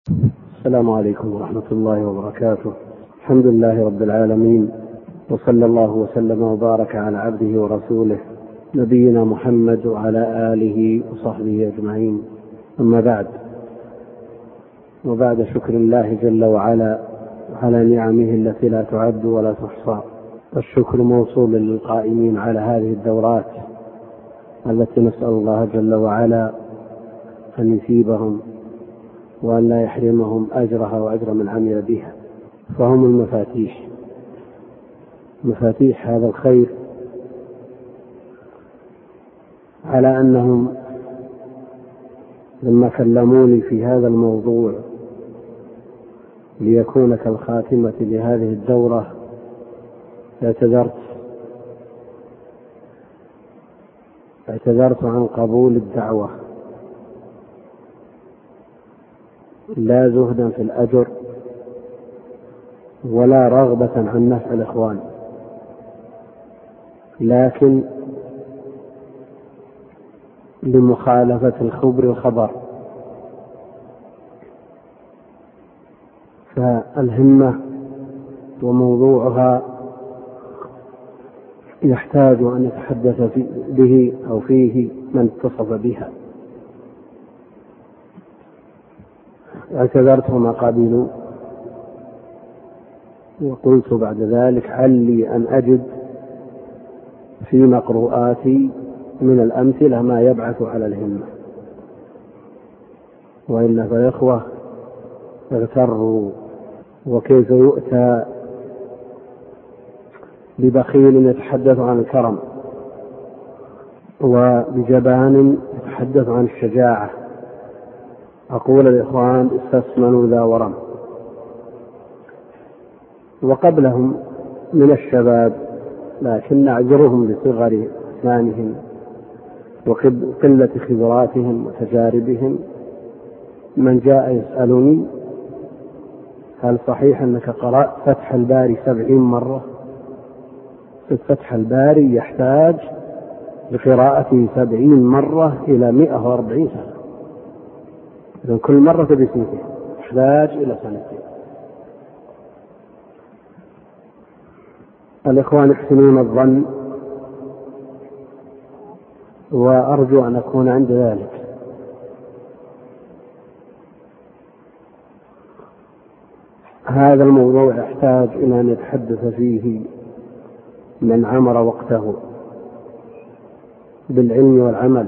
السلام عليكم ورحمة الله وبركاته. الحمد لله رب العالمين، وصلى الله وسلم وبارك على عبده ورسوله نبينا محمد وعلى آله وصحبه أجمعين. أما بعد، وبعد شكر الله جل وعلا على نعمه التي لا تعد ولا تحصى، والشكر موصول للقائمين على هذه الدورات التي نسأل الله جل وعلا أن يثيبهم وأن لا يحرمهم أجرها وأجر من عمل بها، فهم مفاتيح هذا الخير، على أنهم لما كلموني في هذا الموضوع ليكون كالخاتمة لهذه الدورة اعتذرت عن قبول الدعوة، لا زهدا في الأجر ولا رغبة عن نفع الإخوان، لكن لمخالفة الخبر الخبر. فالهمة وموضوعها يحتاج أن يتحدث به أو فيه من اتصف بها. اعتذرت وما قبلوا، وقلت بعد ذلك هل لي أن أجد في مقروءاتي من الأمثلة ما يبعث على الهمة، وإلا فالإخوة اغتروا، وكيف يؤتى ببخيل يتحدث عن الكرم، وبجبان يتحدث عن الشجاعة. أقول الإخوان استثمنوا ذا ورم، وقبلهم من الشباب، لكن نعذرهم بصغر أسنانهم وقلة خبراتهم وتجاربهم. من جاء يسألني هل صحيح أنك قرأت فتح الباري 70 مرة؟ فتح الباري يحتاج لقراءته 70 مرة إلى 140 سنة، إذن كل مرة بسنتين، يحتاج إلى سنتين. الإخوان يحسنون الظن، وأرجو أن أكون عند ذلك. هذا الموضوع يحتاج إلى أن يتحدث فيه من عمر وقته بالعلم والعمل،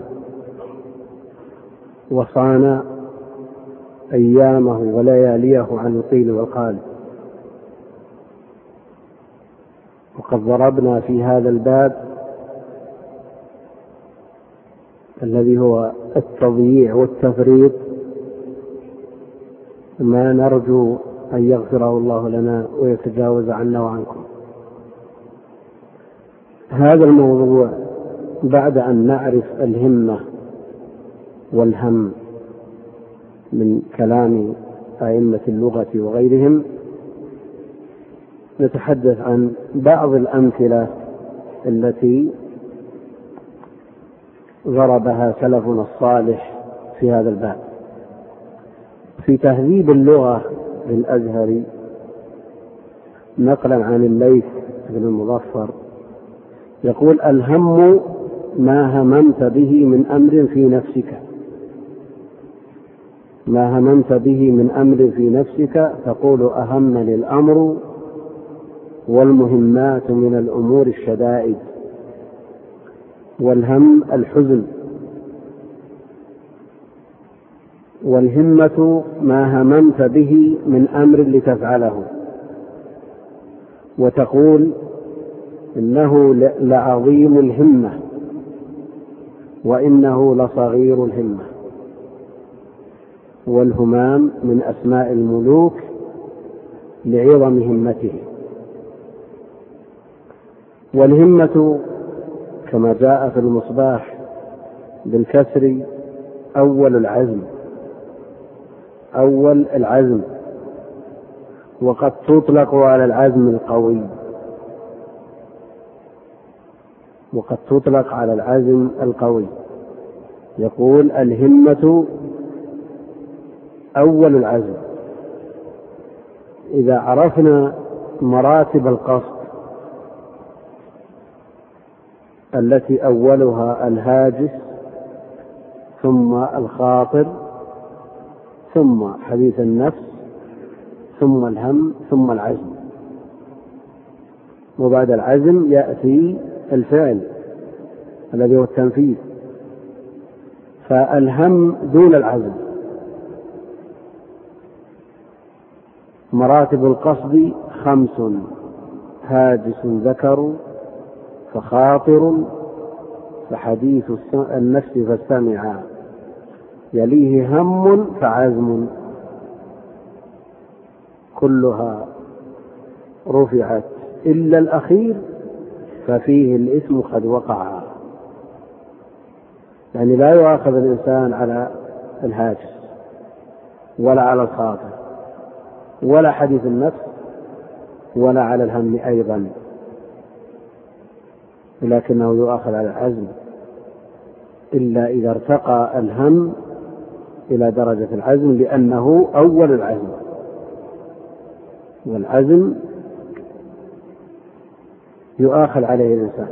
وصان أيامه ولياليه عن القيل والقال. وقد ضربنا في هذا الباب الذي هو التضييع والتفريط ما نرجو أن يغفره الله لنا ويتجاوز عنا وعنكم. هذا الموضوع بعد أن نعرف الهمة والهم من كلام أئمة اللغة وغيرهم، نتحدث عن بعض الأمثلة التي ضربها سلفنا الصالح في هذا الباب. في تهذيب اللغة للأزهري نقلا عن الليث بن المظفر يقول: الهم ما هممت به من أمر في نفسك، ما هممت به من أمر في نفسك تقول أهمني الأمر، والمهمات من الأمور الشدائد. والهم الحزن، والهمة ما هممت به من أمر لتفعله، وتقول إنه لعظيم الهمة وإنه لصغير الهمة. والهمام من أسماء الملوك لعظم همته. والهمة كما جاء في المصباح بالكسر أول العزم، وقد تطلق على العزم القوي، يقول: الهمة أول العزم. إذا عرفنا مراتب القصد التي أولها الهاجس ثم الخاطر ثم حديث النفس ثم الهم ثم العزم، وبعد العزم يأتي الفعل الذي هو التنفيذ، فالهم دون العزم. مراتب القصد 5: هاجس ذكر فخاطر فحديث النفس فاستمع، يليه هم فعزم، كلها رفعت إلا الأخير ففيه الإثم قد وقع. يعني لا يؤاخذ الإنسان على الهاجس ولا على الخاطر ولا حديث النفس ولا على الهم أيضا، ولكنه يؤاخذ على العزم إلا إذا ارتقى الهم إلى درجة العزم، لأنه أول العزم، والعزم يؤاخذ عليه الإنسان.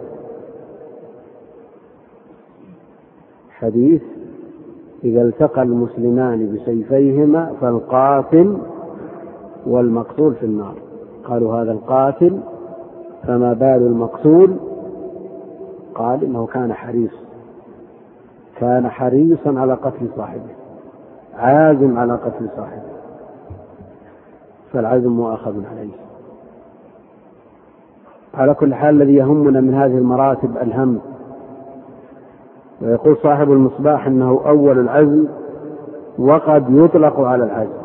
حديث: إذا التقى المسلمان بسيفيهما فالقاتل والمقتول في النار. قالوا: هذا القاتل، فما بال المقتول؟ قال: إنه كان حريصا على قتل صاحبه، عازم على قتل صاحبه، فالعزم مؤاخذ عليه. على كل حال الذي يهمنا من هذه المراتب الهم. ويقول صاحب المصباح أنه أول العزم وقد يطلق على العزم،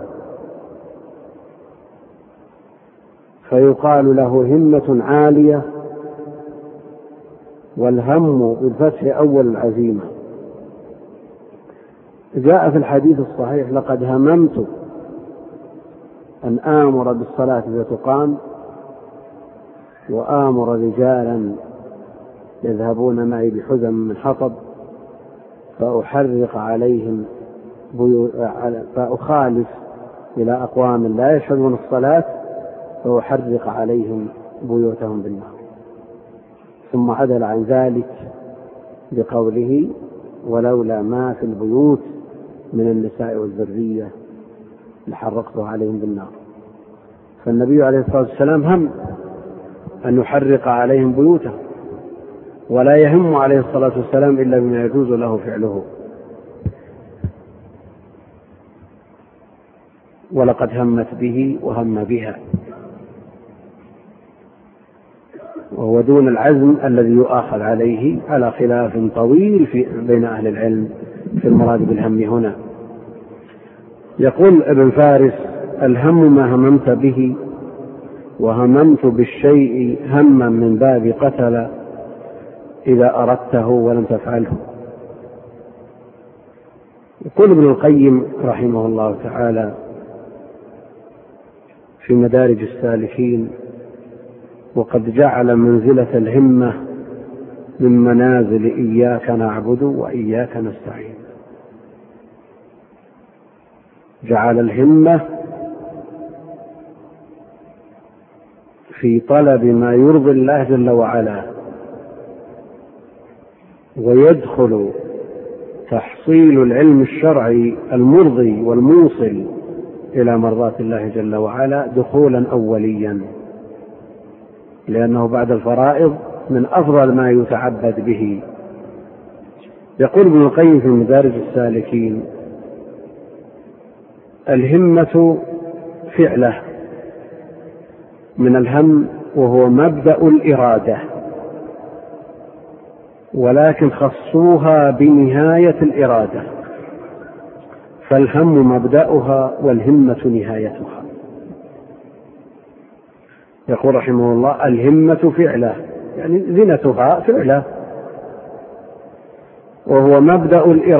فيقال له همة عالية، والهم بالفتح أول العزيمة. جاء في الحديث الصحيح: لقد هممت أن آمر بالصلاة فتقام وآمر رجالا يذهبون معي بحزم من حطب فأخالف إلى أقوام لا يشهدون الصلاة فأحرق عليهم بيوتهم بالنار. ثم عدل عن ذلك بقوله: ولولا ما في البيوت من النساء والذرية لحرقته عليهم بالنار. فالنبي عليه الصلاة والسلام هم أن يحرق عليهم بيوتهم، ولا يهم عليه الصلاة والسلام إلا بما يجوز له فعله. ولقد همت به وهم بها، وهو دون العزم الذي يؤاخذ عليه، على خلاف طويل بين أهل العلم في المراد بالهم هنا. يقول ابن فارس: الهم ما هممت به، وهممت بالشيء هما من باب قتل إذا أردته ولم تفعله. يقول ابن القيم رحمه الله تعالى في مدارج السالكين: وقد جعل منزلة الهمة من منازل إياك نعبد وإياك نستعين. جعل الهمة في طلب ما يرضي الله جل وعلا، ويدخل تحصيل العلم الشرعي المرضي والموصل إلى مرضات الله جل وعلا دخولا أوليا، لأنه بعد الفرائض من أفضل ما يتعبد به. يقول ابن القيم في مدارج السالكين: الهمة فعله من الهم، وهو مبدأ الإرادة، ولكن خصوها بنهاية الإرادة، فالهم مبدأها والهمة نهايتها. يقول رحمه الله: الهمة فعله، يعني زنتها فعله، وهو مبدأ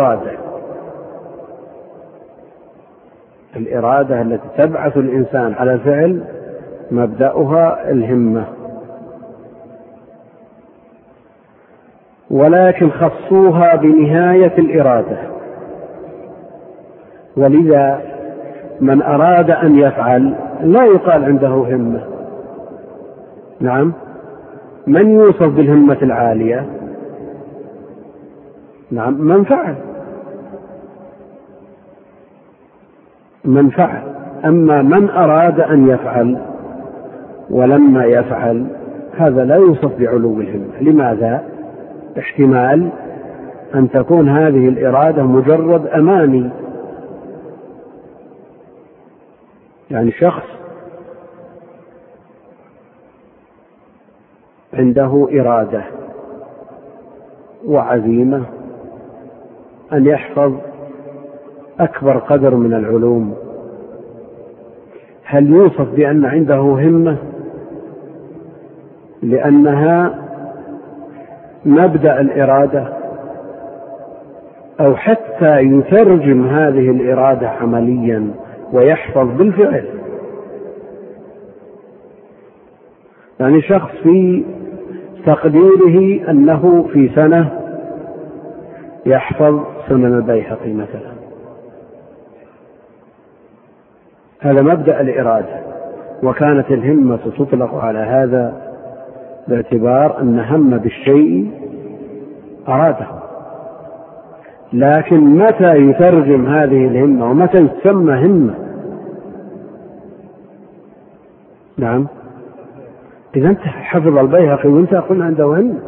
الإرادة التي تبعث الإنسان على الفعل، مبدأها الهمة، ولكن خصوها بنهاية الإرادة. ولذا من أراد أن يفعل لا يقال عنده همة. نعم، من يوصف بالهمة العالية؟ نعم، من فعل. أما من أراد أن يفعل ولما يفعل هذا لا يوصف بعلو الهمة. لماذا؟ احتمال أن تكون هذه الإرادة مجرد أماني، يعني شخص عنده إرادة وعزيمة أن يحفظ أكبر قدر من العلوم، هل يوصف بأن عنده همة؟ لأنها مبدأ الإرادة، أو حتى يترجم هذه الإرادة عمليا ويحفظ بالفعل. يعني شخص في تقديره أنه في سنة يحفظ سنن البيهقي مثلا، هذا مبدأ الإرادة، وكانت الهمة تطلق على هذا باعتبار أن هم بالشيء أراده. لكن متى يترجم هذه الهمة ومتى يسمى همة؟ نعم، إذا أنت حفظ البيهقي وأنت أقول عنده همة.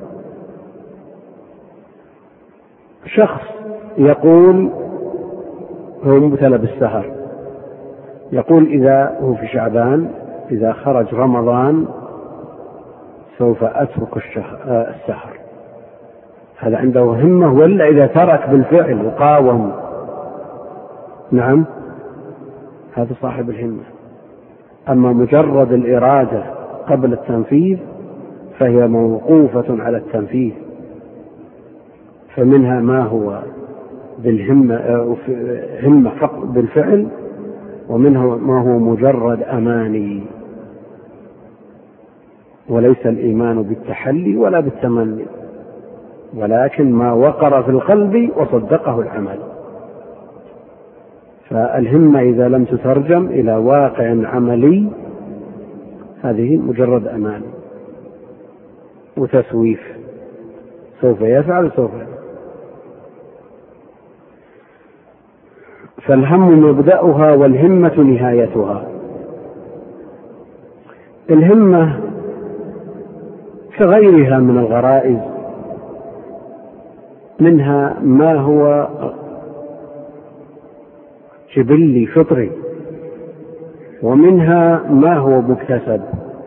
شخص يقول هو مبتلى بالسهر، يقول إذا هو في شعبان إذا خرج رمضان سوف أترك السهر، هذا عنده همة؟ ولا إذا ترك بالفعل وقاوم؟ نعم، هذا صاحب الهمة. أما مجرد الإرادة قبل التنفيذ فهي موقوفة على التنفيذ، فمنها ما هو بالهمة همة فقط بالفعل، ومنها ما هو مجرد أماني، وليس الإيمان بالتحلي ولا بالتمني، ولكن ما وقر في القلب وصدقه العمل. فالهمة إذا لم تترجم إلى واقع عملي هذه مجرد أمان وتسويف، سوف يفعل سوف يفعل. فالهم مبدأها والهمة نهايتها. الهمة كغيرها من الغرائز، منها ما هو جبلي فطري، ومنها ما هو مكتسب،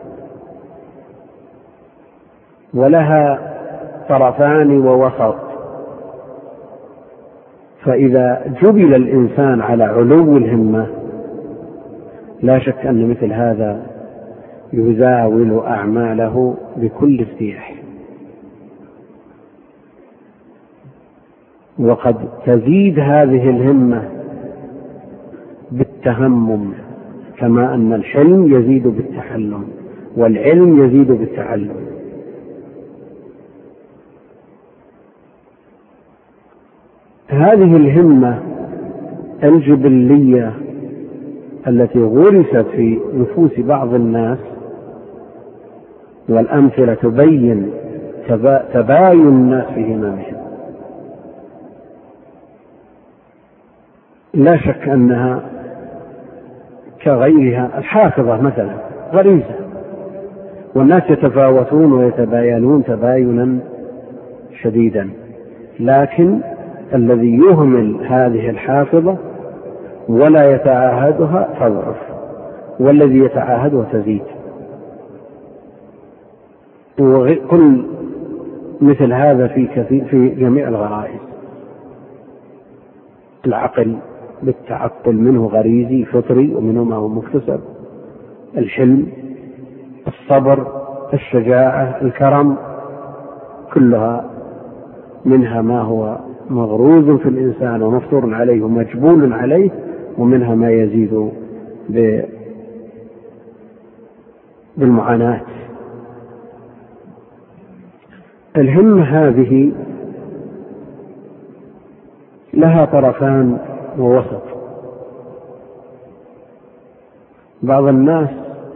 ولها طرفان ووسط. فإذا جبل الإنسان على علو الهمة لا شك أن مثل هذا يزاول أعماله بكل ارتياح. وقد تزيد هذه الهمة بالتهمم، كما أن الحلم يزيد بالتحلم والعلم يزيد بالتعلم. هذه الهمة الجبلية التي غرست في نفوس بعض الناس، والأمثلة تبين تباين الناس في هممهم، لا شك أنها كغيرها. الحافظة مثلا غريزة، والناس يتفاوتون ويتباينون تباينا شديدا، لكن الذي يهمل هذه الحافظة ولا يتعاهدها تضعف، والذي يتعاهدها تزيد. وكل مثل هذا في جميع الغرائز. العقل بالتعقل منه غريزي فطري ومنه ما هو مكتسب، الحلم، الصبر، الشجاعة، الكرم، كلها منها ما هو مغروز في الإنسان ومفطور عليه ومجبول عليه، ومنها ما يزيد بالمعاناة. الهمة هذه لها طرفان ووسط. بعض الناس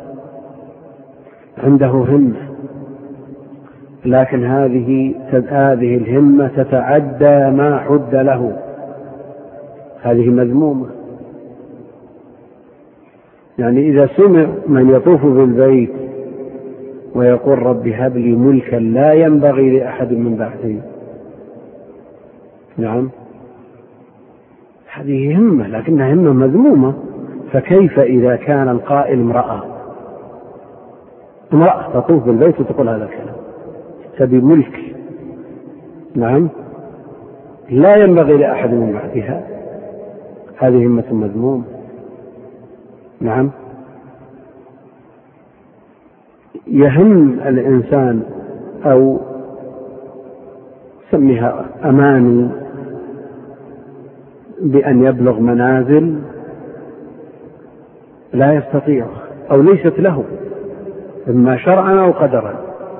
عنده همة، لكن هذه الهمة تتعدى ما حد له، هذه مذمومة. يعني إذا سمع من يطوف بالبيت ويقول رب هب لي ملكا لا ينبغي لأحد من بعدي، نعم، هذه همة لكنها همة مذمومة. فكيف إذا كان القائل امرأة تطوف بالبيت وتقول هذا الكلام، تبي ملك، نعم، لا ينبغي لأحد من بعدها، هذه همة مذمومة. نعم، يهم الإنسان أو سميها أماني بأن يبلغ منازل لا يستطيع أو ليست له، إما شرعا أو قدرا.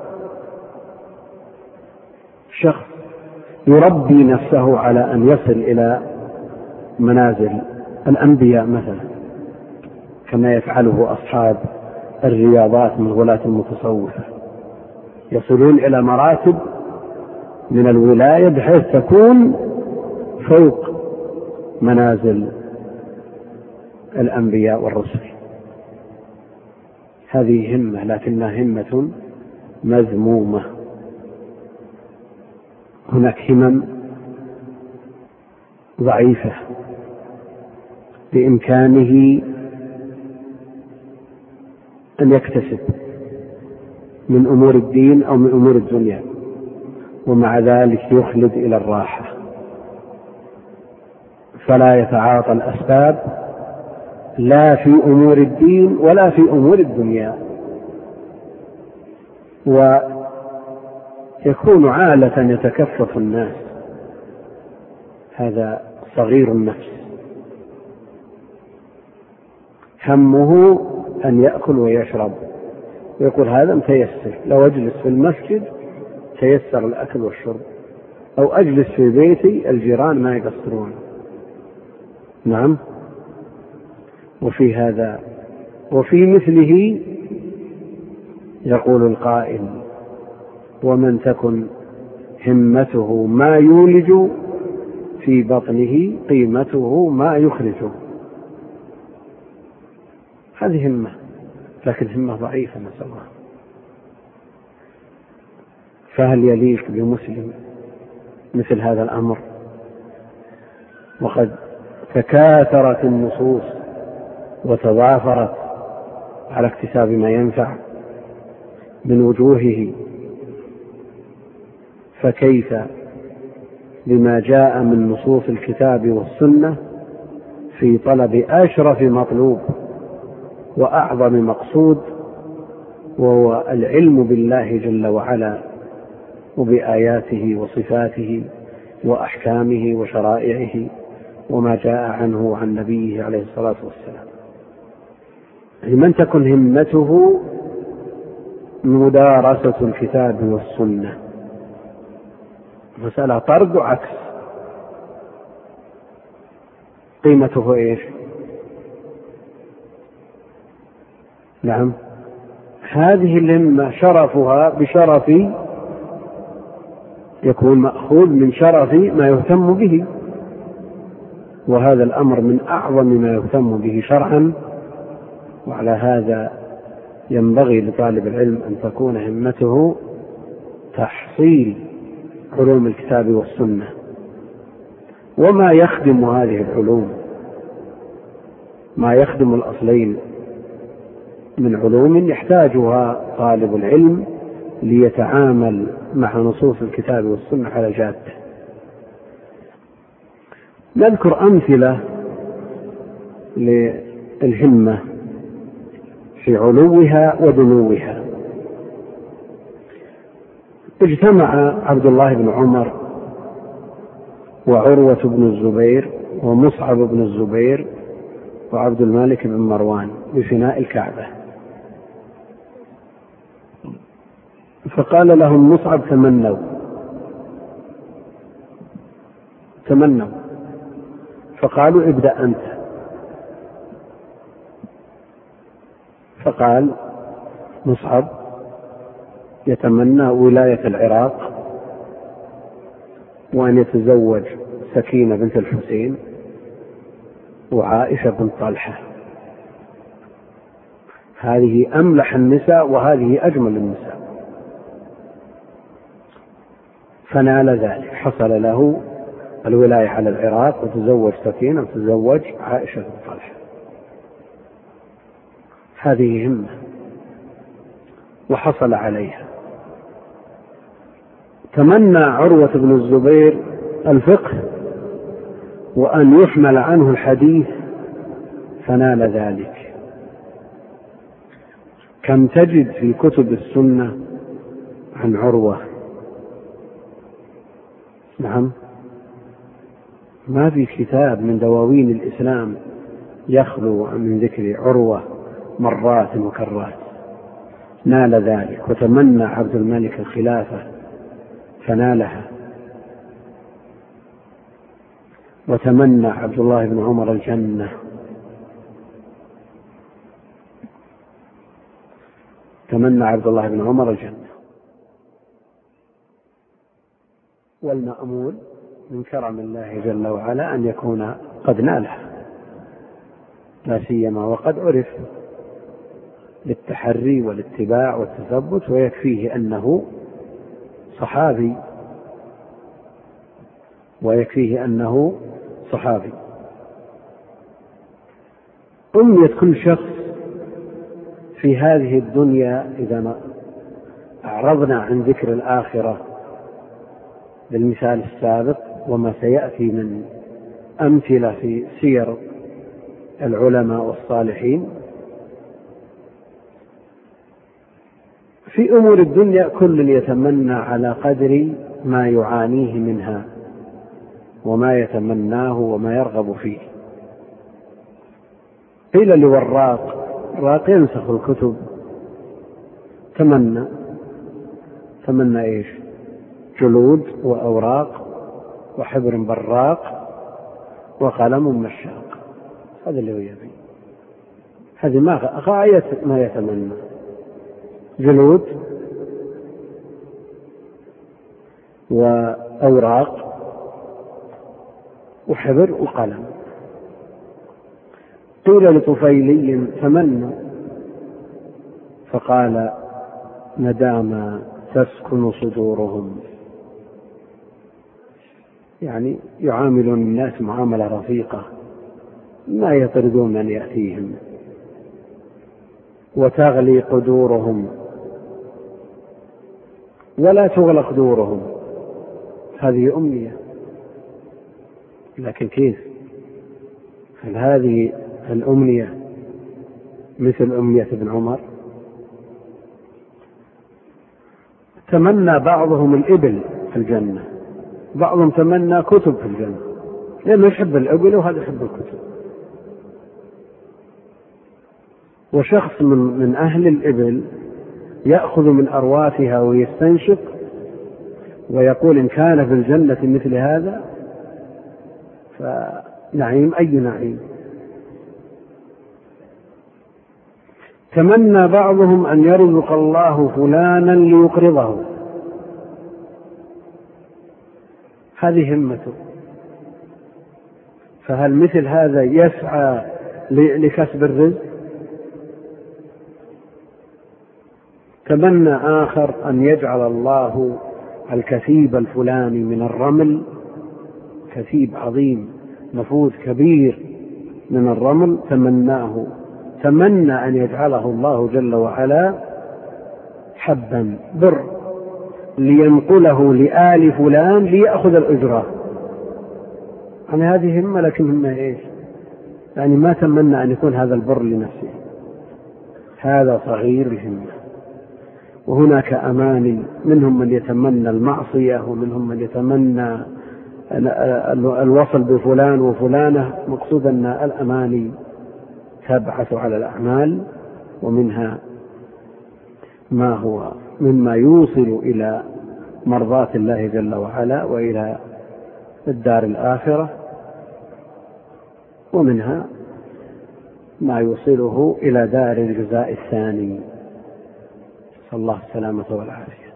شخص يربي نفسه على أن يصل إلى منازل الأنبياء مثلا، كما يفعله أصحاب الرياضات من غلاة المتصوفة، يصلون إلى مراتب من الولاية بحيث تكون فوق منازل الأنبياء والرسل. هذه همة لكنها همة مذمومة. هناك همم ضعيفة بإمكانه أن يكتسب من أمور الدين أو من أمور الدنيا، ومع ذلك يخلد إلى الراحة، فلا يتعاطى الأسباب لا في أمور الدين ولا في أمور الدنيا، ويكون عالة يتكفف الناس. هذا صغير النفس، همه أن يأكل ويشرب، ويقول هذا متيسر، لو أجلس في المسجد تيسر الأكل والشرب، أو أجلس في بيتي الجيران ما يقصرون. نعم، وفي مثله يقول القائل ومن تكن همته ما يولج في بطنه قيمته ما يخرجه. هذه همة لكن همة ضعيفة نسأل الله. فهل يليق بمسلم مثل هذا الأمر؟ وقد تكاثرت النصوص وتضافرت على اكتساب ما ينفع من وجوهه، فكيف بما جاء من نصوص الكتاب والسنة في طلب أشرف مطلوب وأعظم مقصود، وهو العلم بالله جل وعلا وبآياته وصفاته وأحكامه وشرائعه وما جاء عنه عن نبيه عليه الصلاة والسلام. لمن تكن همته مدارسة الكتاب والسنة، مسألة طرد وعكس. قيمته إيش؟ نعم، هذه الهمة شرفها بشرف، يكون مأخوذ من شرف ما يهتم به، وهذا الأمر من أعظم ما يهتم به شرعا. وعلى هذا ينبغي لطالب العلم أن تكون همته تحصيل علوم الكتاب والسنة وما يخدم هذه العلوم، ما يخدم الأصلين من علوم يحتاجها طالب العلم ليتعامل مع نصوص الكتاب والسنة على جادة. نذكر أمثلة للهمة في علوها ودنوها. اجتمع عبد الله بن عمر وعروة بن الزبير ومصعب بن الزبير وعبد الملك بن مروان بفناء الكعبة، فقال لهم مصعب تمنوا، فقالوا ابدأ أنت. فقال مصعب يتمنى ولاية العراق وأن يتزوج سكينة بنت الحسين وعائشة بنت طلحة، هذه أملح النساء وهذه أجمل النساء، فنال ذلك، حصل له الولاية على العراق وتزوج سكينة وتزوج عائشة بنت طلحة. هذه همة وحصل عليها. تمنى عروة بن الزبير الفقه وأن يحمل عنه الحديث فنال ذلك. كم تجد في كتب السنة عن عروة؟ نعم، ما في كتاب من دواوين الإسلام يخلو من ذكر عروة مرات وكرات. نال ذلك، وتمنى عبد الملك الخلافة فنالها، وتمنى عبد الله بن عمر الجنة، تمنى عبد الله بن عمر الجنة. والمأمول من كرم الله جل وعلا أن يكون قد نالها، لا سيما وقد عرف بالتحري والاتباع والتثبت، ويكفيه أنه صحابي، أمنية كل شخص في هذه الدنيا إذا أعرضنا عن ذكر الآخرة بالمثال السابق وما سيأتي من أمثلة في سير العلماء والصالحين، في أمور الدنيا كل يتمنى على قدر ما يعانيه منها وما يتمناه وما يرغب فيه. قيل لوراق، راق ينسخ الكتب، تمنى إيش؟ جلود وأوراق وحبر براق وقلم مشاق، هذا اللي هو يبي، هذه غاية ما يتمنى، جلود وأوراق وحبر وقلم. قيل لطفيلي تمنى، فقال ندام تسكن صدورهم، يعني يعاملون الناس معاملة رفيقة، ما يطردون من يأتيهم، وتغلي قدورهم ولا تغلق دورهم، هذه أمنية. لكن كيف؟ هل هذه الأمنية مثل أمنية ابن عمر؟ تمنى بعضهم الإبل في الجنة، بعضهم تمنى كتب في الجنة، لأنه يحب الإبل وهذا يحب الكتب. وشخص من أهل الإبل يأخذ من أرواثها ويستنشق ويقول إن كان في الجنة مثل هذا فنعيم أي نعيم. تمنى بعضهم أن يرزق الله فلانا ليقرضه، هذه همته. فهل مثل هذا يسعى لكسب الرزق؟ تمنى آخر أن يجعل الله الكثيب الفلاني من الرمل، كثيب عظيم نفوذ كبير من الرمل، تمنى أن يجعله الله جل وعلا حبا بر لينقله لآل فلان ليأخذ الأجرة. يعني هذه همة، لكن همة إيش؟ يعني ما تمنى أن يكون هذا البر لنفسه، هذا صغير الهمة. وهناك أماني، منهم من يتمنى المعصية ومنهم من يتمنى الوصل بفلان وفلانة. مقصود أن الأماني تبعث على الأعمال، ومنها ما هو مما يوصل إلى مرضاة الله جل وعلا وإلى الدار الآخرة، ومنها ما يوصله إلى دار الجزاء الثاني، نسأل الله السلامة والعافية.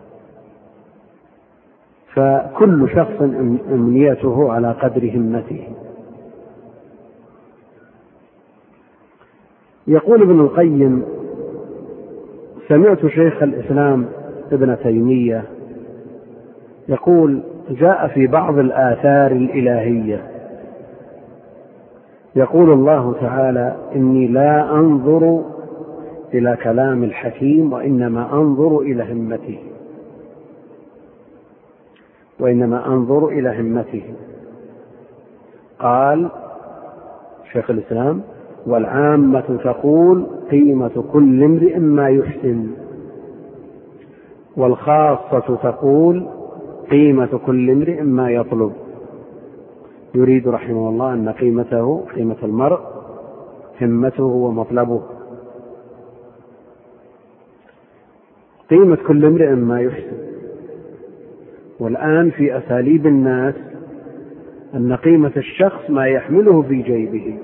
فكل شخص أمنيته على قدر همته. يقول ابن القيم: سمعت شيخ الإسلام ابن تيمية يقول: جاء في بعض الآثار الإلهية يقول الله تعالى: إني لا أنظر إلى كلام الحكيم وإنما أنظر إلى همته. قال شيخ الإسلام: والعامة تقول قيمة كل امرئ ما يحسن، والخاصة تقول قيمة كل امرئ ما يطلب. يريد رحمه الله أن قيمة المرء همته ومطلبه. قيمة كل امرئ ما يحسن. والآن في أساليب الناس أن قيمة الشخص ما يحمله في جيبه،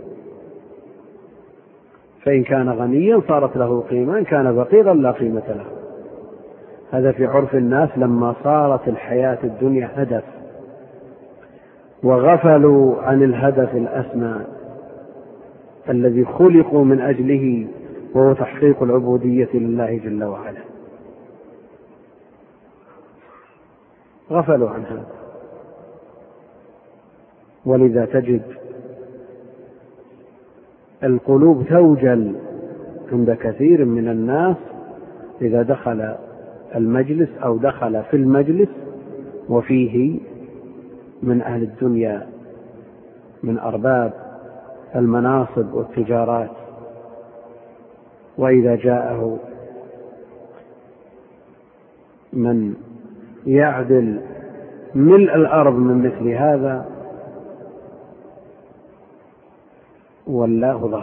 فإن كان غنيا صارت له قيمة، إن كان فقيرا لا قيمة له. هذا في عرف الناس لما صارت الحياة الدنيا هدف وغفلوا عن الهدف الأسمى الذي خلقوا من أجله، وهو تحقيق العبودية لله جل وعلا. غفلوا عن هذا، ولذا تجد القلوب توجل عند كثير من الناس إذا دخل المجلس أو دخل في المجلس وفيه من أهل الدنيا، من أرباب المناصب والتجارات. وإذا جاءه من يعدل ملء الأرض من مثل هذا والله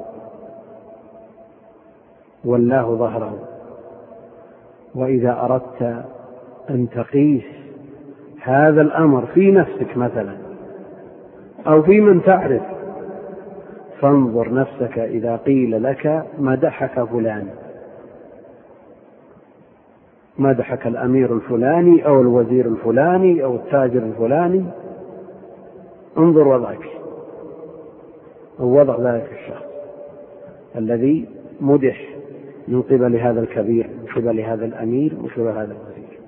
ظهره. وإذا أردت أن تقيس هذا الأمر في نفسك مثلا أو في من تعرف، فانظر نفسك إذا قيل لك مدحك فلان، مدحك الأمير الفلاني أو الوزير الفلاني أو التاجر الفلاني، انظر وضعك أو وضع ذلك الشخص الذي مدح من قبل هذا الكبير، من قبل هذا الأمير، من قبل هذا الوزير،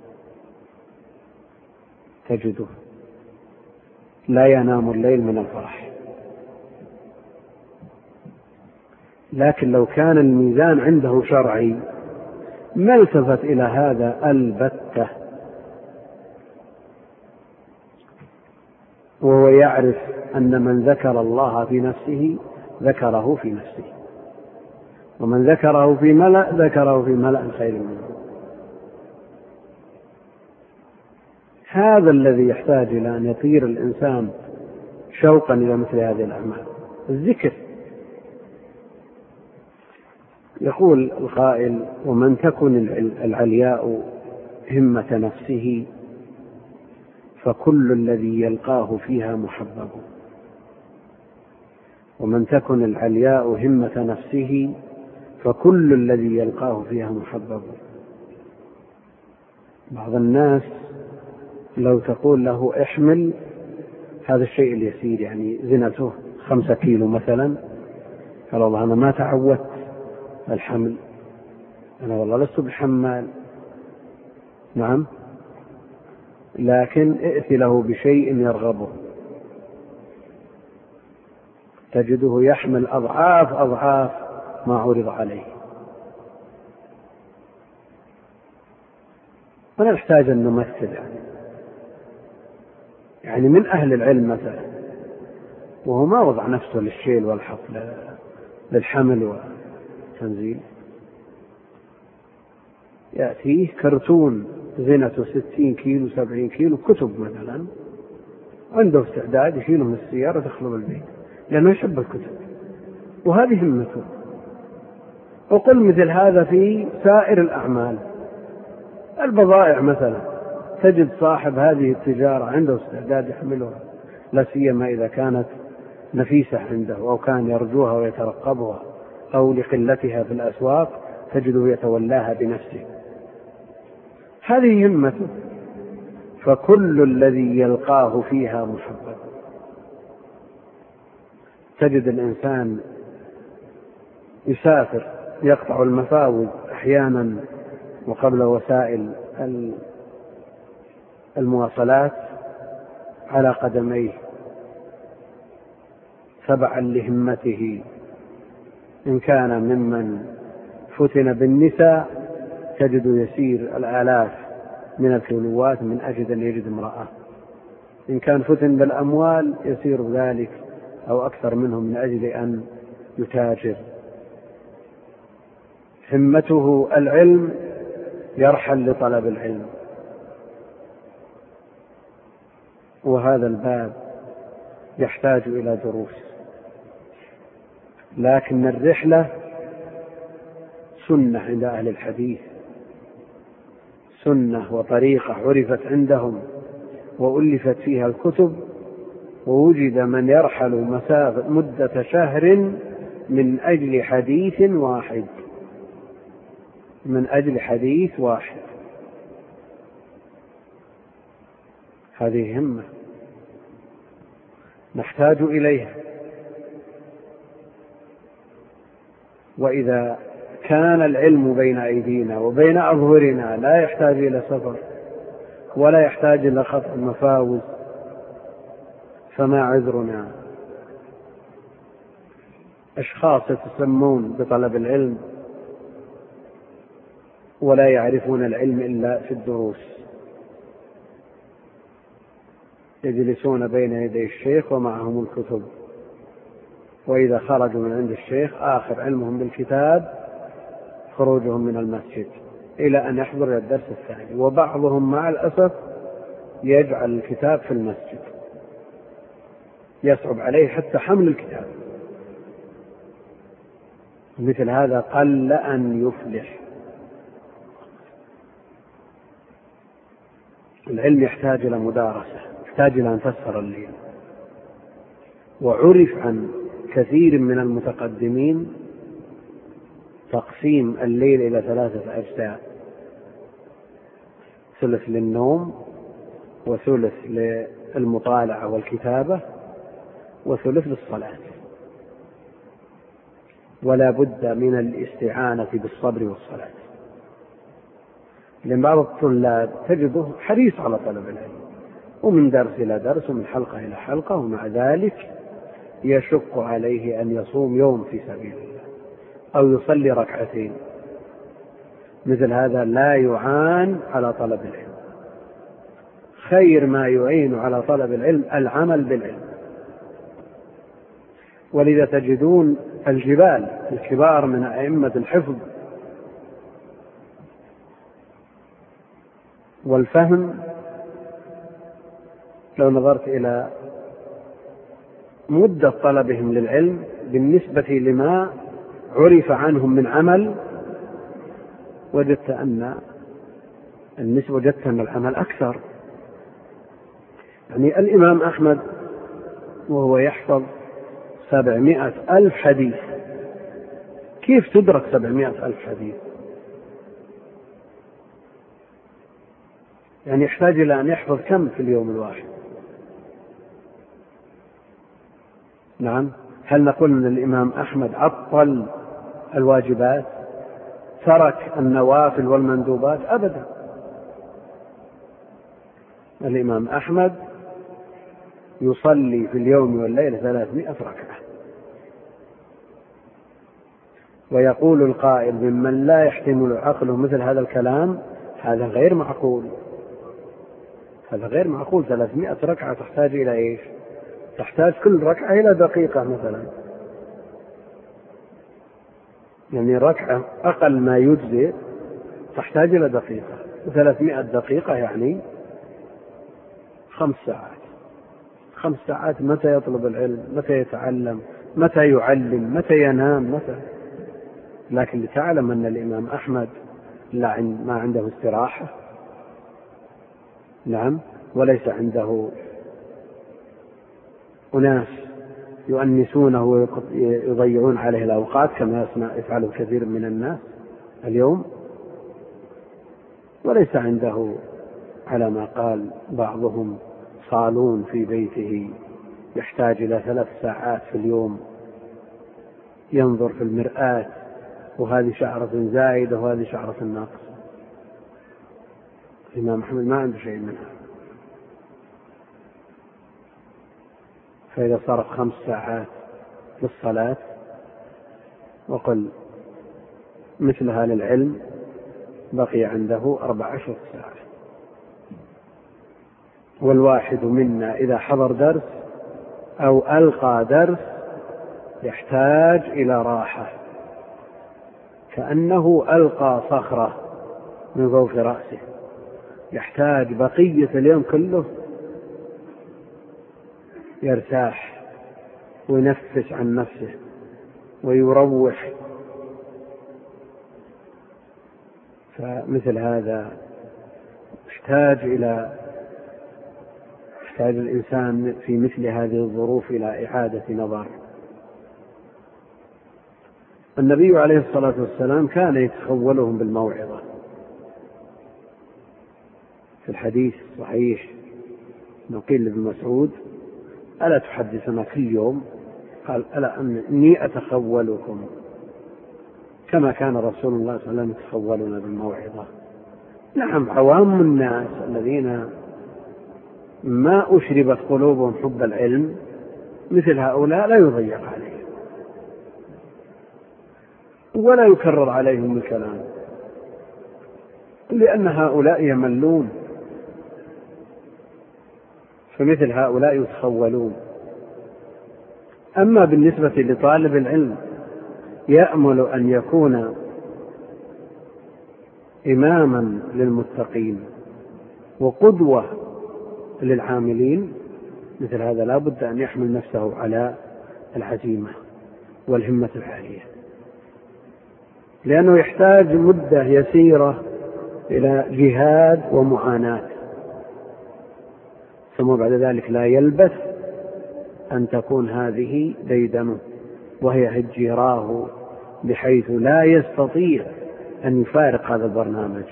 تجده لا ينام الليل من الفرح. لكن لو كان الميزان عنده شرعي ما التفت إلى هذا البتة، وهو يعرف أن من ذكر الله في نفسه ذكره في نفسه، ومن ذكره في ملأ ذكره في ملأ خير منه. هذا الذي يحتاج إلى أن يطير الإنسان شوقا إلى مثل هذه الأعمال، الذكر. يقول القائل: ومن تكن العلياء همة نفسه فكل الذي يلقاه فيها محبب. ومن تكن العلياء همة نفسه فكل الذي يلقاه فيها محبب. بعض الناس لو تقول له احمل هذا الشيء اليسير، يعني زنته 5 كيلو مثلا، قال والله أنا ما تعودت الحمل، أنا والله لست بحمال. نعم، لكن ائت له بشيء يرغبه تجده يحمل أضعاف ما عرض عليه. فلا نحتاج أن نمثل، يعني من أهل العلم مثلا وهو ما وضع نفسه للشيل والحط للحمل والتنزيل، يأتيه كرتون زنته 60 كيلو 70 كيلو كتب مثلا، عنده استعداد يشيله من السيارة تخلو البيت لأنه يحب الكتب وهذه همته. وقل مثل هذا في سائر الأعمال، البضائع مثلا، تجد صاحب هذه التجارة عنده استعداد يحملها، لا سيما إذا كانت نفيسة عنده أو كان يرجوها ويترقبها أو لقلتها في الأسواق تجده يتولاها بنفسه. هذه همته، فكل الذي يلقاه فيها محبب. تجد الإنسان يسافر يقطع المفاوز أحيانا وقبل وسائل المواصلات على قدميه تبعا لهمته. إن كان ممن فتن بالنساء تجد يسير الآلاف من الكيلوات من أجل أن يجد امرأة. إن كان فتن بالأموال يسير ذلك أو أكثر منهم من أجل أن يتاجر. همته العلم يرحل لطلب العلم. وهذا الباب يحتاج إلى دروس، لكن الرحلة سنة عند أهل الحديث، سنة وطريقة عرفت عندهم وألفت فيها الكتب، ووجد من يرحل مسافة مدة شهر من أجل حديث واحد، من أجل حديث واحد. هذه همة نحتاج إليها. وإذا كان العلم بين أيدينا وبين أظهرنا لا يحتاج إلى سفر ولا يحتاج إلى خطأ مفاوز، فما عذرنا؟ أشخاص يتسمون بطلب العلم ولا يعرفون العلم إلا في الدروس، يجلسون بين يدي الشيخ ومعهم الكتب، وإذا خرجوا من عند الشيخ آخر علمهم بالكتاب خروجهم من المسجد إلى أن يحضر الدرس الثاني. وبعضهم مع الأسف يجعل الكتاب في المسجد، يصعب عليه حتى حمل الكتاب. مثل هذا قل أن يفلح. العلم يحتاج إلى مدارسة، يحتاج إلى أن تسهر الليل. وعرف عن كثير من المتقدمين تقسيم الليل إلى 3 أجزاء: ثلث للنوم، وثلث للمطالعة والكتابة، وثلث للصلاة. ولا بد من الاستعانة بالصبر والصلاة، لأن بعض الطلاب تجده حريص على طلب العلم ومن درس إلى درس ومن حلقة إلى حلقة، ومع ذلك يشق عليه أن يصوم يوم في سبيل الله أو يصلي ركعتين. مثل هذا لا يعان على طلب العلم. خير ما يعين على طلب العلم العمل بالعلم. ولذا تجدون الجبال الكبار من أئمة الحفظ والفهم، لو نظرت إلى مدة طلبهم للعلم بالنسبة لما عرف عنهم من عمل، وجدت أن العمل أكثر. يعني الإمام أحمد وهو يحفظ 700,000 حديث، كيف تدرك 700,000 حديث؟ يعني يحتاج إلى أن يحفظ كم في اليوم الواحد؟ نعم. هل نقول أن الإمام أحمد عطل الواجبات، ترك النوافل والمندوبات؟ أبدا. الإمام أحمد يصلي في اليوم والليلة 300 ركعة. ويقول القائل ممن لا يحتمل عقله مثل هذا الكلام: هذا غير معقول، هذا غير معقول. 300 ركعة تحتاج إلى إيش؟ تحتاج كل ركعة إلى دقيقة مثلا. يعني ركعة أقل ما يجزئ تحتاج إلى دقيقة، 300 دقيقة يعني 5 ساعات. 5 ساعات متى يطلب العلم؟ متى يتعلم؟ متى يعلم؟ متى ينام؟ متى؟ لكن لتعلم أن الإمام أحمد ما عنده استراحة، نعم، وليس عنده أناس يؤنسونه ويضيعون عليه الأوقات كما يفعل كثير من الناس اليوم، وليس عنده على ما قال بعضهم صالون في بيته يحتاج إلى 3 ساعات في اليوم ينظر في المرآة، وهذه شعرة زائدة وهذه شعرة ناقصة. الإمام أحمد ما عنده شيء منها، فإذا صارت 5 ساعات للصلاة وقل مثلها للعلم بقي عنده 14 ساعة. والواحد منا إذا حضر درس أو ألقى درس يحتاج إلى راحة، كأنه ألقى صخرة من فوق رأسه، يحتاج بقية اليوم كله يرتاح وينفس عن نفسه ويروح. فمثل هذا يحتاج الإنسان في مثل هذه الظروف إلى إعادة نظر. النبي عليه الصلاة والسلام كان يتخولهم بالموعظة. في الحديث الصحيح نقيل لابن مسعود: ألا تحدثنا كل يوم؟ قال: ألا إني أتخولكم كما كان رسول الله صلى الله عليه وسلم يتخولنا بالموعظة. نعم، عوام الناس الذين ما أشربت قلوبهم حب العلم مثل هؤلاء لا يضيق عليهم ولا يكرر عليهم الكلام، لأن هؤلاء يملون، فمثل هؤلاء يتخولون. أما بالنسبة لطالب العلم يأمل أن يكون إماما للمتقين وقدوة للعاملين، مثل هذا لا بد أن يحمل نفسه على العزيمة والهمة العالية، لأنه يحتاج مدة يسيرة إلى جهاد ومعاناة، ثم بعد ذلك لا يلبث أن تكون هذه ديدنه وهي هجراه، بحيث لا يستطيع أن يفارق هذا البرنامج.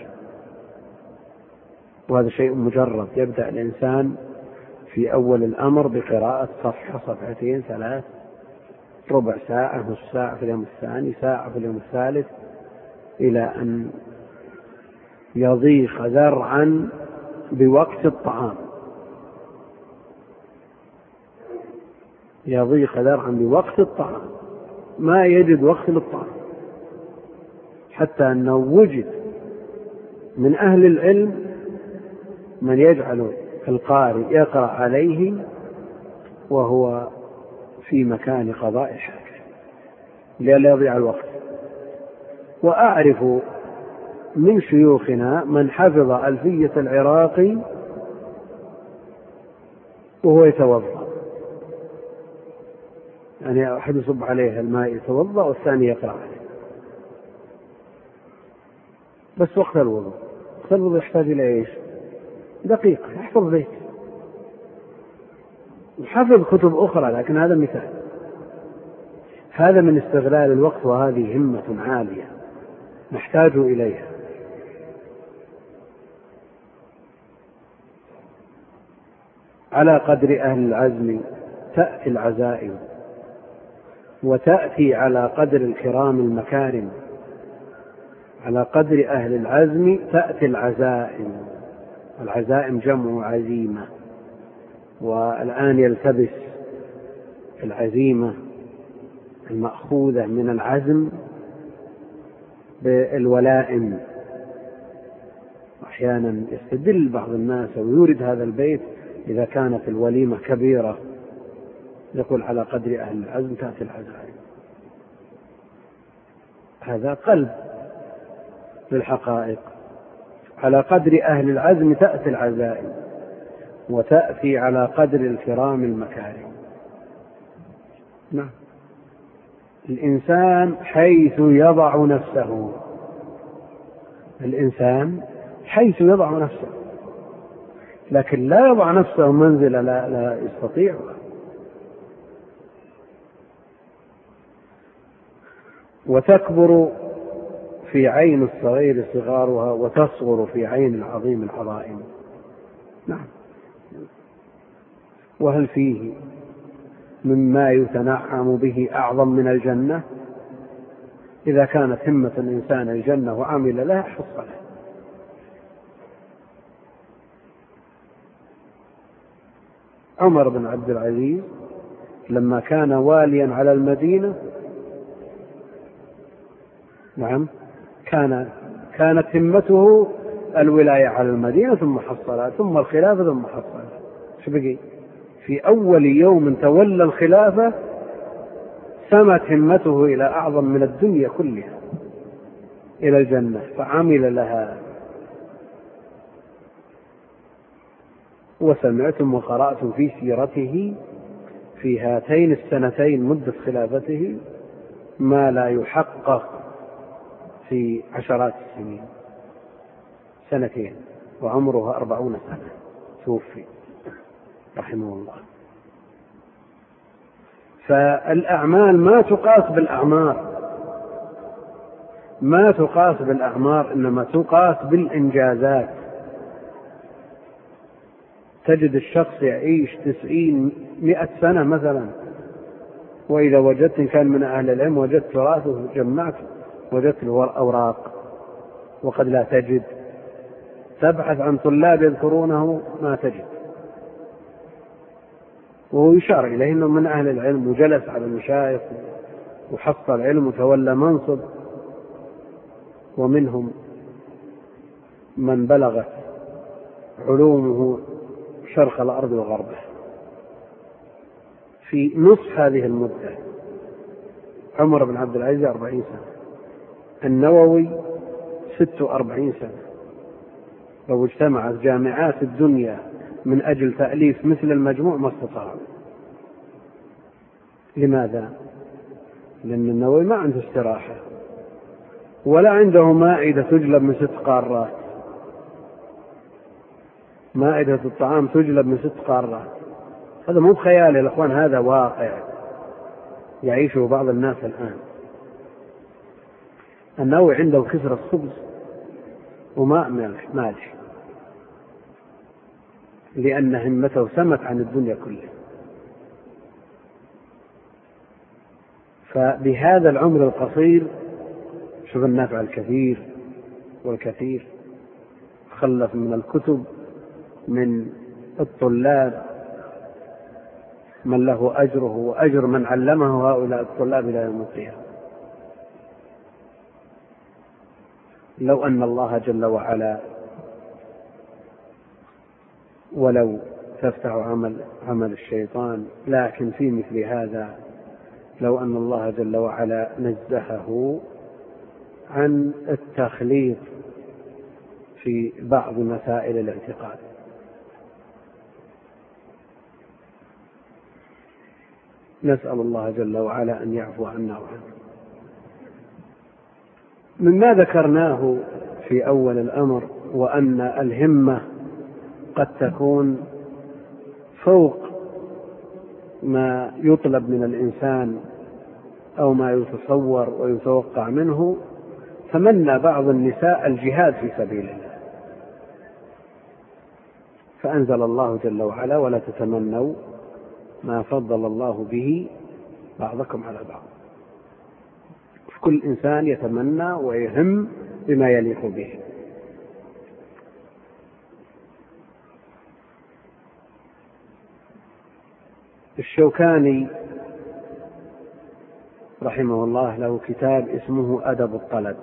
وهذا شيء مجرد. يبدأ الإنسان في أول الأمر بقراءة صفحة 2 3 ربع ساعة، نصف ساعة في اليوم الثاني، ساعة في اليوم الثالث، إلى أن يضيق ذرعا بوقت الطعام، يضيق ذرعا بوقت الطعام، ما يجد وقت للطعام، حتى أنه وجد من أهل العلم من يجعل القارئ يقرأ عليه وهو في مكان قضاء الحاجة لئلا يضيع الوقت. وأعرف من شيوخنا من حفظ ألفية العراقي وهو يتوضأ، يعني أحد يصب عليه الماء يتوضأ والثاني يقرأ عليه، بس وقت الوضوء. وقت الوضوء يحتاج إلى إيش؟ دقيقة يحفظ بيت، يحفظ كتب أخرى، لكن هذا مثال. هذا من استغلال الوقت، وهذه همة عالية نحتاج إليها. على قدر أهل العزم تأتي العزائم، وتأتي على قدر الكرام المكارم. على قدر أهل العزم تأتي العزائم. العزائم جمع عزيمة، والآن يلتبس العزيمة المأخوذة من العزم بالولائم. أحيانا يستدل بعض الناس ويورد هذا البيت إذا كانت الوليمة كبيرة، يقول على قدر أهل العزم تأتي العزائم. هذا قلب للحقائق. على قدر أهل العزم تأتي العزائم، وتأتي على قدر الكرام المكارم. نعم، الإنسان حيث يضع نفسه، الإنسان حيث يضع نفسه، لكن لا يضع نفسه منزل لا يستطيع. وتكبر في عين الصغير صغارها وتصغر في عين العظيم العظائم. نعم. وهل فيه مما يتنعم به أعظم من الجنة؟ إذا كانت همة الإنسان الجنة وعمل لها حصل. عمر بن عبد العزيز لما كان واليا على المدينة، نعم، كانت همته الولاية على المدينة ثم حصلها، ثم الخلافة ثم حصلها. شو بقي؟ في أول يوم تولى الخلافة سمت همته إلى أعظم من الدنيا كلها، إلى الجنة، فعمل لها. وسمعتم وقرأتم في سيرته في هاتين السنتين مدة خلافته ما لا يحقق في عشرات السنين. سنتين وعمره 40 سنة توفي رحمه الله. فالأعمال ما تقاس بالأعمار، ما تقاس بالأعمار، إنما تقاس بالإنجازات. تجد الشخص يعيش 90-100 سنة مثلا، وإذا وجدت إن كان من أهل العلم وجدت تراثه جمعت وجدت له أوراق، وقد لا تجد. تبحث عن طلاب يذكرونه ما تجد، وهو يشار إليه أنه من أهل العلم وجلس على المشايخ وحصل علم وتولى منصب. ومنهم من بلغت علومه شرق الأرض وغربه في نصف هذه المدة. عمر بن عبد العزيز 40 سنة، النووي 46 سنة. لو اجتمعت جامعات الدنيا من أجل تأليف مثل المجموع ما استطاعوا. لماذا؟ لأن النووي ما عنده استراحة، ولا عنده مائدة تجلب من 6 قارات، مائدة الطعام تجلب من 6 قارات. هذا مو بخيال يا أخوان، هذا واقع يعيشه بعض الناس الآن. النووي عنده كسر الخبز وماء مالح، لأن همته سمت عن الدنيا كلها. فبهذا العمر القصير شوف النافع الكثير والكثير. خلف من الكتب من الطلاب من له أجره وأجر من علمه هؤلاء الطلاب إلى يوم القيامة. لو أن الله جل وعلا، ولو تفتح عمل الشيطان، لكن في مثل هذا لو أن الله جل وعلا نزهه عن التخليط في بعض مسائل الاعتقاد. نسأل الله جل وعلا أن يعفو عنا وعنه. مما ذكرناه في أول الأمر، وأن الهمة قد تكون فوق ما يطلب من الإنسان أو ما يتصور ويتوقع منه. تمنى بعض النساء الجهاد في سبيل الله، فأنزل الله جل وعلا: ولا تتمنوا ما فضل الله به بعضكم على بعض. كل إنسان يتمنى ويهم بما يليق به. الشوكاني رحمه الله له كتاب اسمه أدب الطلب،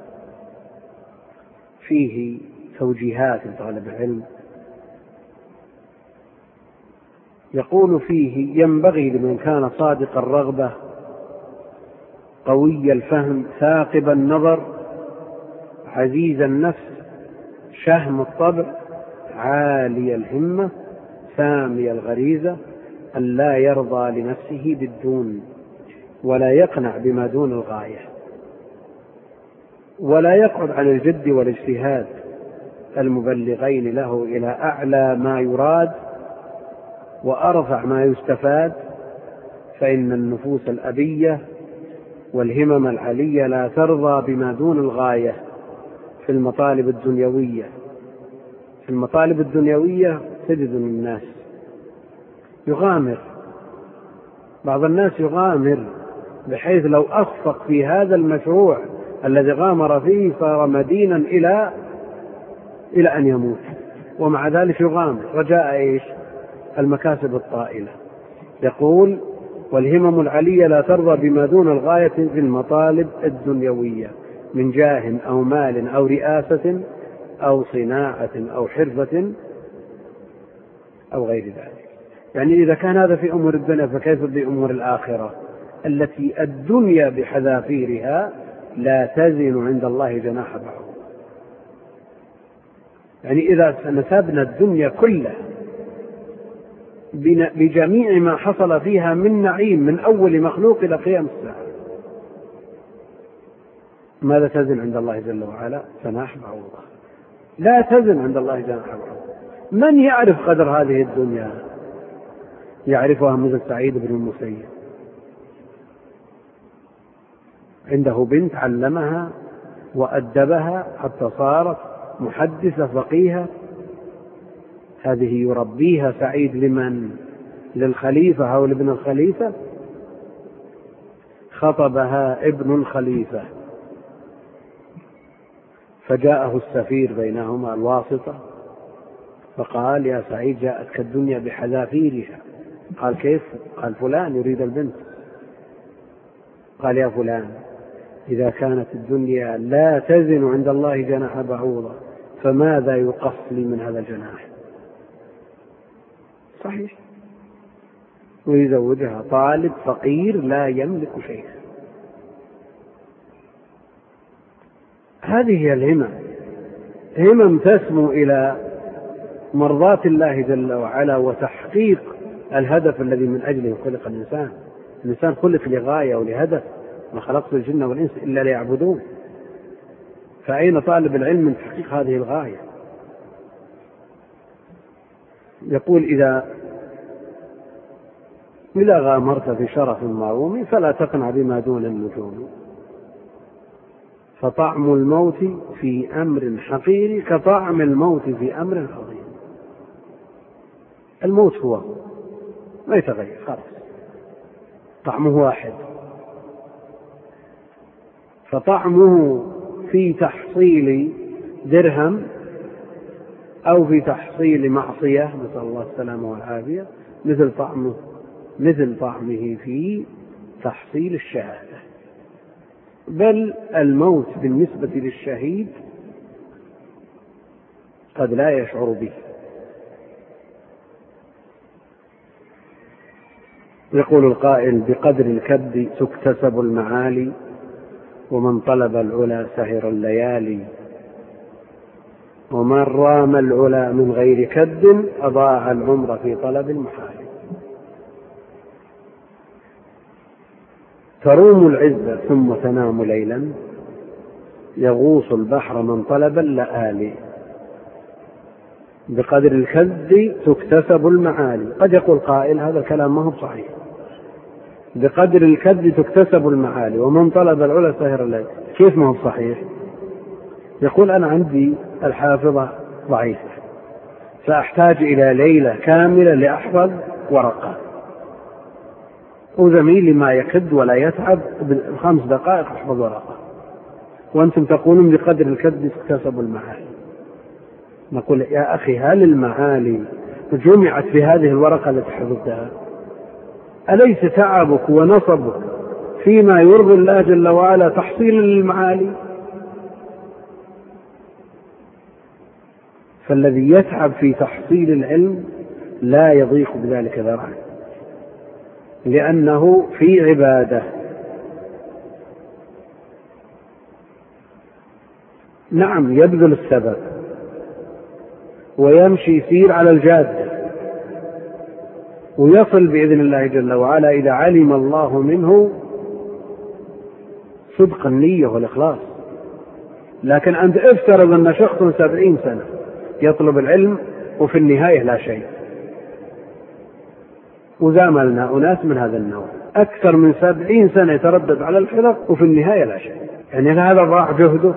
فيه توجيهات لطالب العلم. يقول فيه: ينبغي لمن كان صادق الرغبة قوي الفهم ثاقب النظر عزيز النفس شهم الطبع عالي الهمة سامي الغريزة أن لا يرضى لنفسه بالدون ولا يقنع بما دون الغاية، ولا يقعد عن الجد والاجتهاد المبلغين له إلى أعلى ما يراد وأرفع ما يستفاد، فإن النفوس الأبية والهمم العلية لا ترضى بما دون الغاية في المطالب الدنيوية. في المطالب الدنيوية تجد الناس يغامر، بعض الناس يغامر بحيث لو أخفق في هذا المشروع الذي غامر فيه صار مدينا إلى أن يموت، ومع ذلك يغامر رجاء إيش؟ المكاسب الطائلة. يقول: والهمم العلية لا ترضى بما دون الغاية في المطالب الدنيوية من جاه أو مال أو رئاسة أو صناعة أو حرفة أو غير ذلك. يعني إذا كان هذا في أمور الدنيا فكيف بأمور الآخرة التي الدنيا بحذافيرها لا تزن عند الله جناح بعوضة. يعني إذا نسبنا الدنيا كلها بجميع ما حصل فيها من نعيم من أول مخلوق إلى قيام الساعة، ماذا تزن عند الله جل وعلا؟ جناح بعوضة. لا تزن عند الله جناح بعوضة. من يعرف قدر هذه الدنيا؟ يعرفها مثل سعيد بن المسيب، عنده بنت علمها وأدبها حتى صارت محدثة فقيهة، هذه يربيها سعيد لمن؟ للخليفة أو لابن الخليفة. خطبها ابن الخليفة فجاءه السفير بينهما الواسطة فقال: يا سعيد جاءتك الدنيا بحذافيرها. قال: كيف؟ قال: فلان يريد البنت. قال: يا فلان، إذا كانت الدنيا لا تزن عند الله جناح بعوضة فماذا يقص لي من هذا الجناح؟ صحيح. ويزوجها طالب فقير لا يملك شيئا. هذه هي الهمم، همم تسمو إلى مرضاة الله جل وعلا وتحقيق الهدف الذي من أجله خلق الإنسان. الإنسان خلق لغاية ولهدف، ما خلقت الجن والإنس إلا ليعبدون. فأين طالب العلم من تحقيق هذه الغاية؟ يقول: إذا غامرت في شرف معروم فلا تقنع بما دون النجوم، فطعم الموت في أمر حقير كطعم الموت في أمر عظيم. الموت هو ما يتغير، خلاص طعمه واحد. فطعمه في تحصيل درهم أو في تحصيل معصية، نسأل الله السلامة والعافية، مثل طعمه في تحصيل الشهادة. بل الموت بالنسبة للشهيد قد لا يشعر به. يقول القائل: بقدر الكد تكتسب المعالي، ومن طلب العلا سهر الليالي، ومن رام العلا من غير كد أضاع العمر في طلب المحال. تروم العزة ثم تنام ليلا، يغوص البحر من طلب اللآلي. بقدر الكد تكتسب المعالي. قد يقول قائل: هذا الكلام ما هو صحيح، بقدر الكد تكتسب المعالي ومن طلب العلا سهر الليل. كيف ما هو صحيح؟ يقول: أنا عندي الحافظة ضعيفة فأحتاج إلى ليلة كاملة لأحفظ ورقة، وزميلي ما يكد ولا يتعب ب5 دقائق أحفظ ورقة، وأنتم تقولون بقدر الكد تكتسب المعالي. نقول: يا أخي، هل المعالي جمعت في هذه الورقة التي حفظتها؟ أليس تعبك ونصبك فيما يرضي الله جل وعلا تحصيلا للمعالي؟ فالذي يتعب في تحصيل العلم لا يضيق بذلك ذرعا، لأنه في عبادة. نعم، يبذل السبب ويمشي يسير على الجادة ويصل بإذن الله جل وعلا إذا علم الله منه صدق النية والإخلاص. لكن أنت افترض أن شخص 70 سنة يطلب العلم وفي النهاية لا شيء، وزاملنا أناس من هذا النوع أكثر من 70 سنة يتردد على الحلق وفي النهاية لا شيء. يعني هذا ضاع جهده؟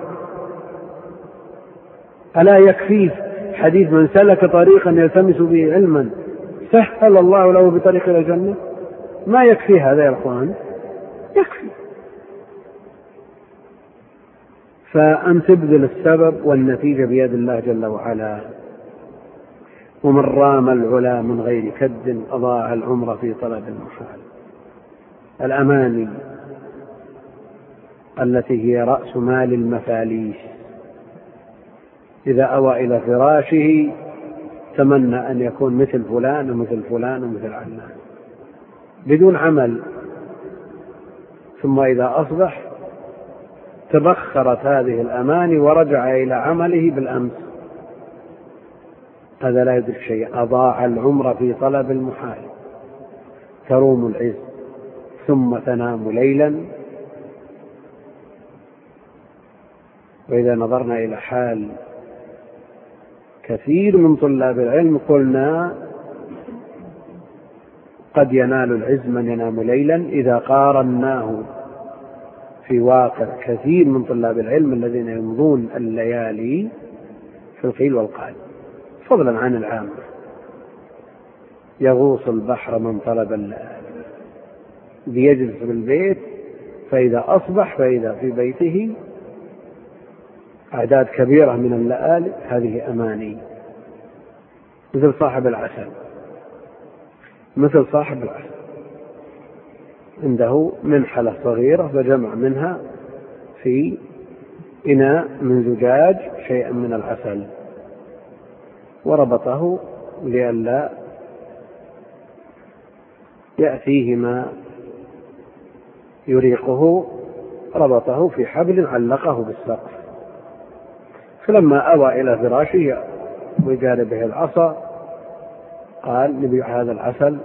ألا يكفيه حديث من سلك طريقا يلتمس به علما سهل الله له بطريق إلى الجنة؟ ما يكفي هذا يا أخوان؟ يكفي. فأن تبذل السبب والنتيجة بيد الله جل وعلا. ومن رام العلا من غير كد أضاع العمر في طلب المحال. الأماني التي هي رأس مال المفاليس، إذا أوى إلى فراشه تمنى أن يكون مثل فلان ومثل فلان ومثل علان بدون عمل، ثم إذا أصبح تبخرت هذه الأماني ورجع إلى عمله بالأمس، هذا لا يدرك شيء. أضاع العمر في طلب المحال. تروم العز ثم تنام ليلا. وإذا نظرنا إلى حال كثير من طلاب العلم قلنا قد ينال العز من ينام ليلا إذا قارناه في واقع كثير من طلاب العلم الذين يمضون الليالي في القيل والقال، فضلا عن العامة. يغوص البحر من طلب الليالي، بيجلس بالبيت فإذا أصبح فإذا في بيته أعداد كبيرة من الليالي. هذه أماني. مثل صاحب العسل، مثل صاحب العسل عنده منحلة صغيرة فجمع منها في إناء من زجاج شيئا من العسل وربطه لئلا يأتيه ما يريقه، ربطه في حبل علقه بالسقف. فلما أوى إلى فراشه بجانبه العصا قال نبيع هذا العسل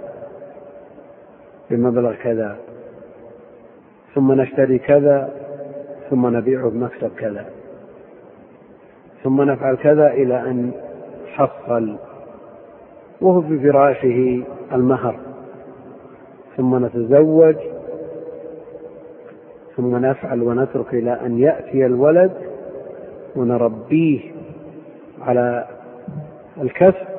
بمبلغ كذا، ثم نشتري كذا، ثم نبيعه بمكسب كذا، ثم نفعل كذا، إلى أن حصل وهو في فراشه المهر، ثم نتزوج، ثم نفعل ونترك إلى أن يأتي الولد ونربيه على الكسب.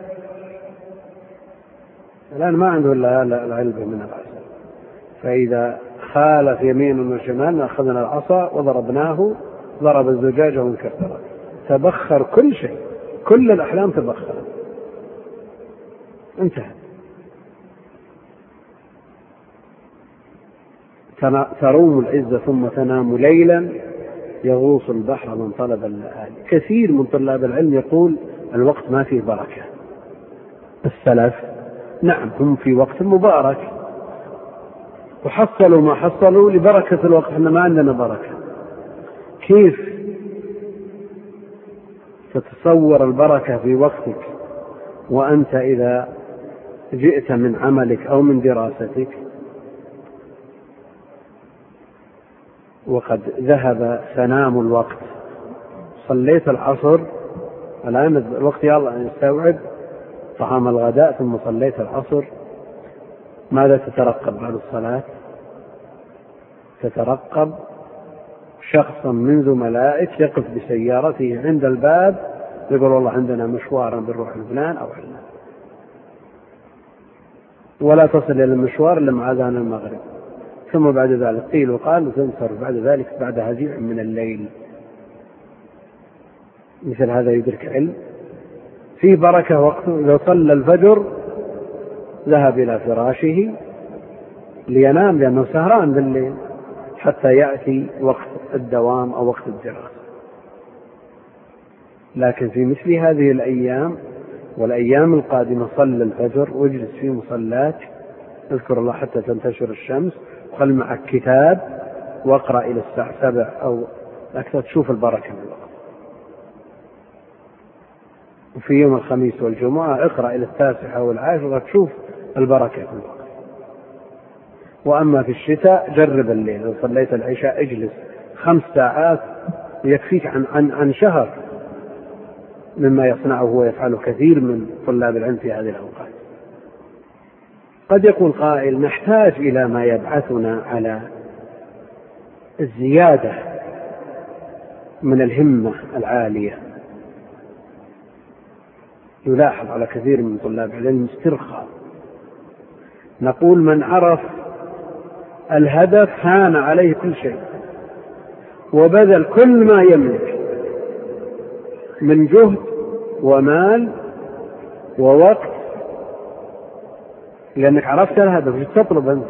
الآن ما عنده إلا العلبة من العسل، فإذا خالف يمين وشمال أخذنا العصا وضربناه، ضرب الزجاجة وانكسرت. تبخر كل شيء، كل الأحلام تبخرت، انتهى. تروم العزة ثم تنام ليلا. يغوص البحر من طلب الليالي. كثير من طلاب العلم يقول الوقت ما فيه بركة. السلف نعم هم في وقت مبارك وحصلوا ما حصلوا لبركة الوقت، احنا ما عندنا بركة. كيف تتصور البركة في وقتك وأنت إذا جئت من عملك أو من دراستك وقد ذهب سنام الوقت، صليت العصر، الآن الوقت يلا نستوعب طعام الغداء، ثم صليت العصر، ماذا تترقب بعد الصلاة؟ تترقب شخصا من زملائك يقف بسيارته عند الباب يقول والله عندنا مشوار بنروح لفلان أو علان، ولا تصل إلى المشوار إلا مع أذان المغرب، ثم بعد ذلك قيل وقال وتنصرف بعد ذلك بعد هزيع من الليل. مثل هذا يدرك علم فيه بركة وقته. إذا صلى الفجر ذهب إلى فراشه لينام لأنه سهران بالليل حتى يأتي وقت الدوام أو وقت الدراسة. لكن في مثل هذه الأيام والأيام القادمة صلى الفجر واجلس في مصلاك، اذكر الله حتى تنتشر الشمس، وخل معك كتاب واقرأ إلى الساعة 7 أو أكثر، تشوف البركة من الوقت. وفي يوم الخميس والجمعة اقرأ إلى 9 والعاشرة تشوف البركة في الوقت. وأما في الشتاء جرب الليل، لو صليت العشاء اجلس 5 ساعات يكفيك عن شهر مما يصنعه ويفعله كثير من طلاب العلم في هذه الأوقات. قد يقول قائل نحتاج إلى ما يبعثنا على الزيادة من الهمة العالية. يلاحظ على كثير من طلاب العلم استرخاء. نقول من عرف الهدف هان عليه كل شيء وبذل كل ما يملك من جهد ومال ووقت، لأنك عرفت الهدف. ايش تطلب أنت؟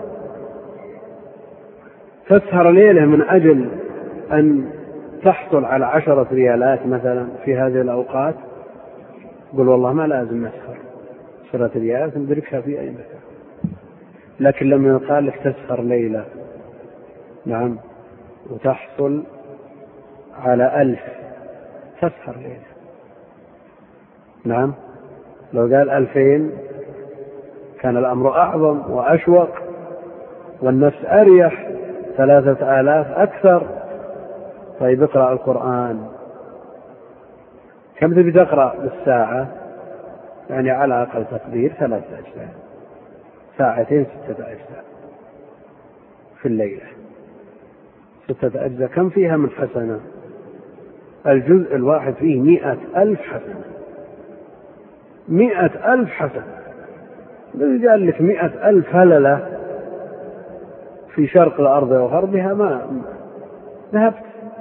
تسهر ليلة من أجل أن تحصل على 10 ريالات مثلا في هذه الأوقات؟ قل والله ما لازم أسهر 10 ريالات ندركها في أي مكان. لكن لما يقال لك تسهر ليلة، نعم، وتحصل على 1000، تسهر ليلة، نعم. لو قال 2000 كان الأمر أعظم وأشوق والنفس أريح. 3000 أكثر. طيب اقرأ القرآن. كم تبي تقرأ بالساعة؟ يعني على أقل تقدير 3 أجزاء، 2 6 أجزاء في الليلة. 6 أجزاء كم فيها من حسنة؟ الجزء الواحد فيه 100,000 حسنة. 100,000 حسنة. الذي قال لك 100,000 هللة في شرق الأرض وغربها ما ذهبت.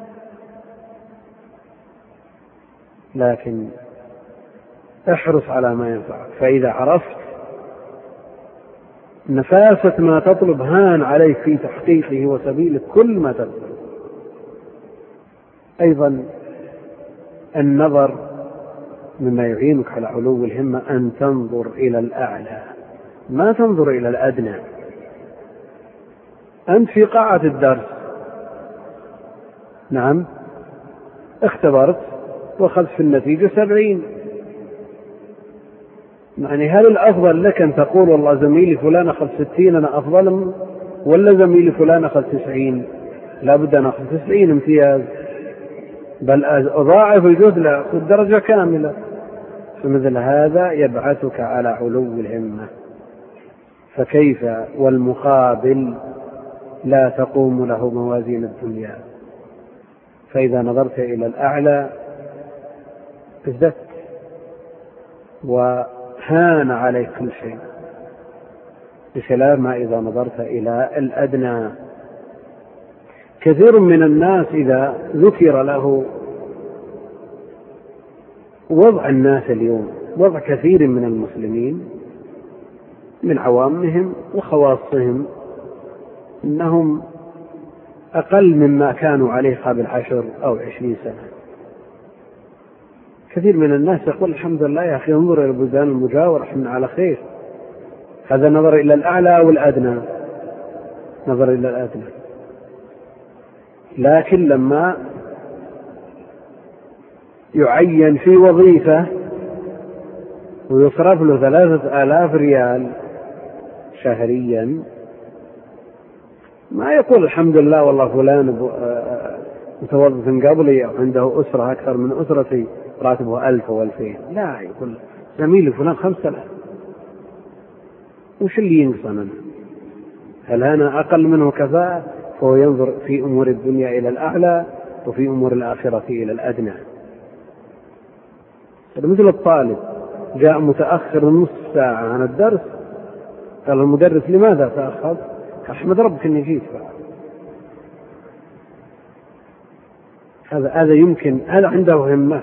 لكن احرص على ما ينفعك، فإذا عرفت نفاسة ما تطلب هان عليك في تحقيقه وسبيل كل ما تطلب. أيضا النظر مما يعينك على علو الهمة أن تنظر إلى الأعلى، ما تنظر إلى الأدنى. أنت في قاعة الدرس، نعم، اختبرت وأخذت في النتيجة 70. يعني هل الأفضل لك أن تقول والله زميلي فلان أخذ 60 أنا أفضل، ولا زميلي فلان أخذ 90 لابد أن أخذ 90 امتياز، بل أضاعف الجهد لأخذ درجة كاملة؟ فمثل هذا يبعثك على علو الهمة. فكيف والمقابل لا تقوم له موازين الدنيا؟ فإذا نظرت إلى الأعلى ازددت وهان عليك كل شيء، بخلاف ما إذا نظرت إلى الأدنى. كثير من الناس إذا ذكر له وضع الناس اليوم، وضع كثير من المسلمين من عوامهم وخواصهم، إنهم أقل مما كانوا عليه قبل 10 أو 20 سنة. كثير من الناس يقول الحمد لله يا أخي انظر إلى البلدان المجاورة احنا على خير. هذا نظر إلى الأعلى أو الأدنى؟ نظر إلى الأدنى. لكن لما يعين في وظيفة ويصرف له 3000 ريال شهريا، ما يقول الحمد لله والله فلان متوظف من قبلي أو عنده أسرة أكثر من أسرتي راتبه 1000 أو 2000. لا، يقول زميلي فلان 5000. وش اللي ينقصنا؟ هل أنا أقل منه كفاءة؟ فهو ينظر في أمور الدنيا إلى الأعلى وفي أمور الآخرة إلى الأدنى. مثل الطالب جاء متأخر نصف ساعة عن الدرس، قال المدرس لماذا تأخر؟ أحمد ربك أني جيت. هذا يمكن، هذا عنده همة،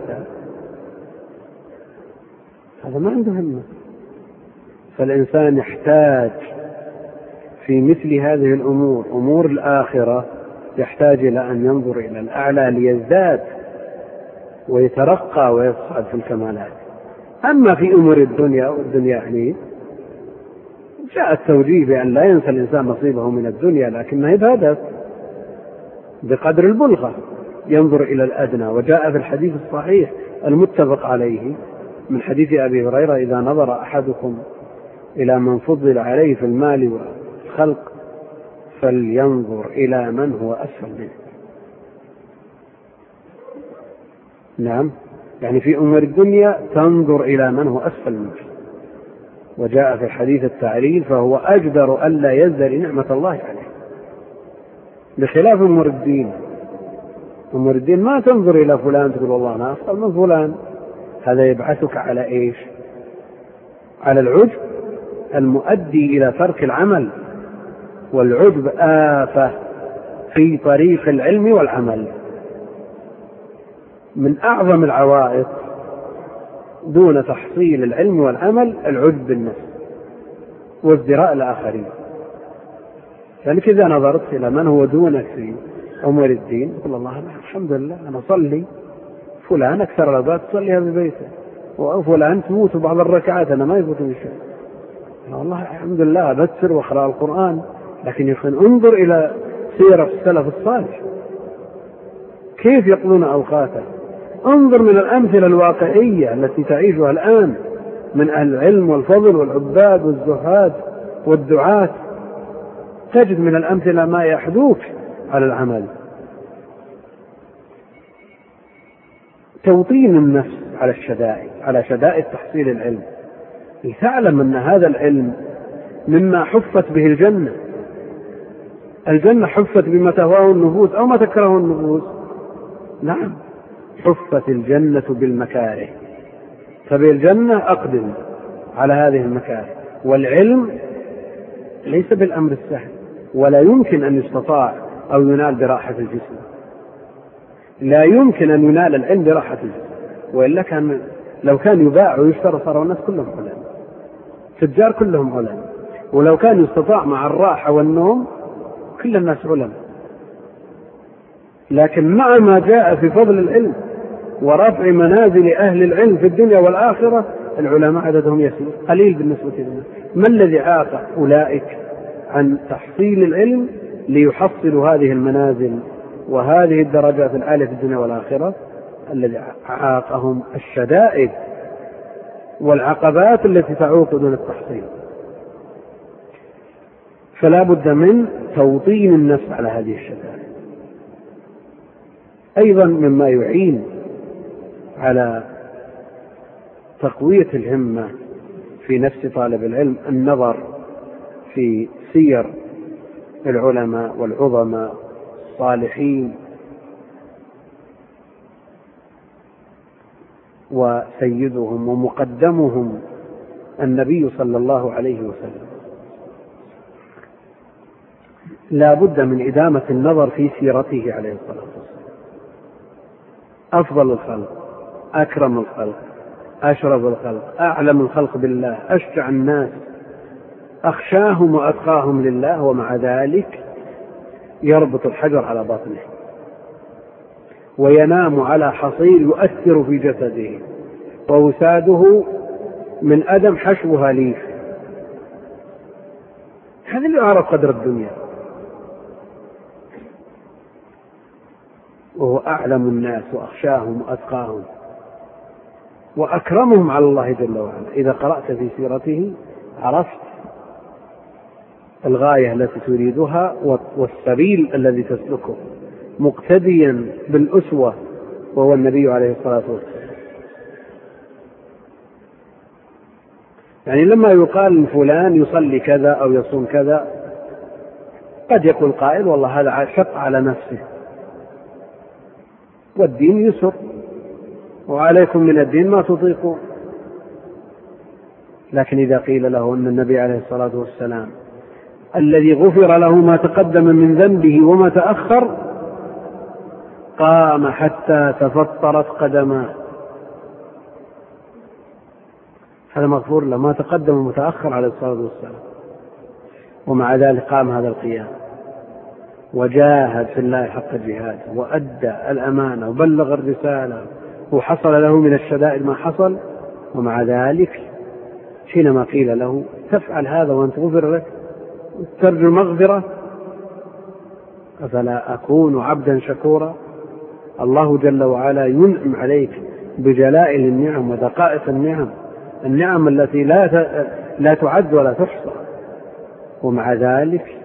هذا ما عنده همة. فالإنسان يحتاج في مثل هذه الأمور، أمور الآخرة، يحتاج إلى أن ينظر إلى الأعلى ليزداد ويترقى ويصعد في الكمالات. أما في أمور الدنيا، والدنيا يعني جاء التوجيه بأن لا ينسى الإنسان نصيبه من الدنيا، لكنه يتهدف بقدر البلغة، ينظر إلى الأدنى. وجاء في الحديث الصحيح المتفق عليه من حديث أبي هريرة: إذا نظر أحدكم إلى من فضل عليه في المال والخلق فلينظر إلى من هو أسفل منه. نعم، يعني في أمور الدنيا تنظر إلى من هو أسفل منه. وجاء في الحديث التعليل فهو أجدر ألا يزدري نعمة الله عليه، بخلاف أمور الدين. أمور الدين ما تنظر إلى فلان تقول والله أنا أفضل من فلان، هذا يبعثك على إيش؟ على العجب المؤدي إلى ترك العمل، والعجب آفة في طريق العلم والعمل. من أعظم العوائق دون تحصيل العلم والعمل العجب بالنفس وازدراء الآخرين. لأنك إذا نظرت إلى من هو دونك في أمور الدين تقول الله الحمد لله أنا أصلي، فلان أكثر الأوقات تصليها ببيته، وفلان تموت بعض الركعات أنا ما يفوتني شيء، والله الحمد لله أبتر وأقرأ القرآن. لكن انظر إلى سيرة السلف الصالح كيف يقضون أوقاته، انظر من الأمثلة الواقعية التي تعيشها الآن من أهل العلم والفضل والعباد والزهاد والدعاة، تجد من الأمثلة ما يحدوك على العمل. توطين النفس على الشدائد، على شدائد تحصيل العلم، لتعلم أن هذا العلم مما حفت به الجنة. الجنة حفت بما تهواه النفوس أو ما تكره النفوس، نعم حفت الجنة بالمكاره، فبالجنة أقدم على هذه المكاره. والعلم ليس بالأمر السهل، ولا يمكن أن يستطاع أو ينال براحة الجسم، لا يمكن أن ينال العلم براحة الجسم، وإلا كان لو كان يباع ويشترى صار الناس كلهم علماء، تجار كلهم علماء، ولو كان يستطاع مع الراحة والنوم كل الناس علماء. لكن مع ما جاء في فضل العلم ورفع منازل أهل العلم في الدنيا والآخرة العلماء عددهم يسير قليل بالنسبة لنا. ما الذي عاق أولئك عن تحصيل العلم ليحصلوا هذه المنازل وهذه الدرجات العالية في الدنيا والآخرة؟ الذي عاقهم الشدائد والعقبات التي تعوق دون التحصيل. فلا بد من توطين النفس على هذه الشدائد. أيضا مما يعين على تقوية الهمة في نفس طالب العلم النظر في سير العلماء والعظماء الصالحين، وسيدهم ومقدمهم النبي صلى الله عليه وسلم. لا بد من إدامة النظر في سيرته عليه الصلاة والسلام. أفضل الخلق، أكرم الخلق، أشرف الخلق، أعلم الخلق بالله، أشجع الناس، أخشاهم وأتقاهم لله، ومع ذلك يربط الحجر على بطنه وينام على حصير يؤثر في جسده، ووساده من أدم حشوها ليف. هذا اللي أعرف قدر الدنيا، وهو أعلم الناس وأخشاهم وأتقاهم وأكرمهم على الله جل وعلا. إذا قرأت في سيرته عرفت الغاية التي تريدها والسبيل الذي تسلكه، مقتديا بالأسوة وهو النبي عليه الصلاة والسلام. يعني لما يقال فلان يصلي كذا أو يصوم كذا قد يقول قائل والله هذا شق على نفسه، والدين يسر وعليكم من الدين ما تطيقون. لكن إذا قيل له أن النبي عليه الصلاة والسلام الذي غفر له ما تقدم من ذنبه وما تأخر قام حتى تفطرت قدماه، هذا مغفور له ما تقدم ومتأخر عليه الصلاة والسلام، ومع ذلك قام هذا القيام وجاهد في الله حق الجهاد وأدى الأمانة وبلغ الرسالة وحصل له من الشدائد ما حصل. ومع ذلك حينما قيل له تفعل هذا وأنت غفر لك ترجو المغفرة أفلا أكون عبدا شكورا؟ الله جل وعلا ينعم عليك بجلائل النعم ودقائق النعم التي لا تعد ولا تحصى، ومع ذلك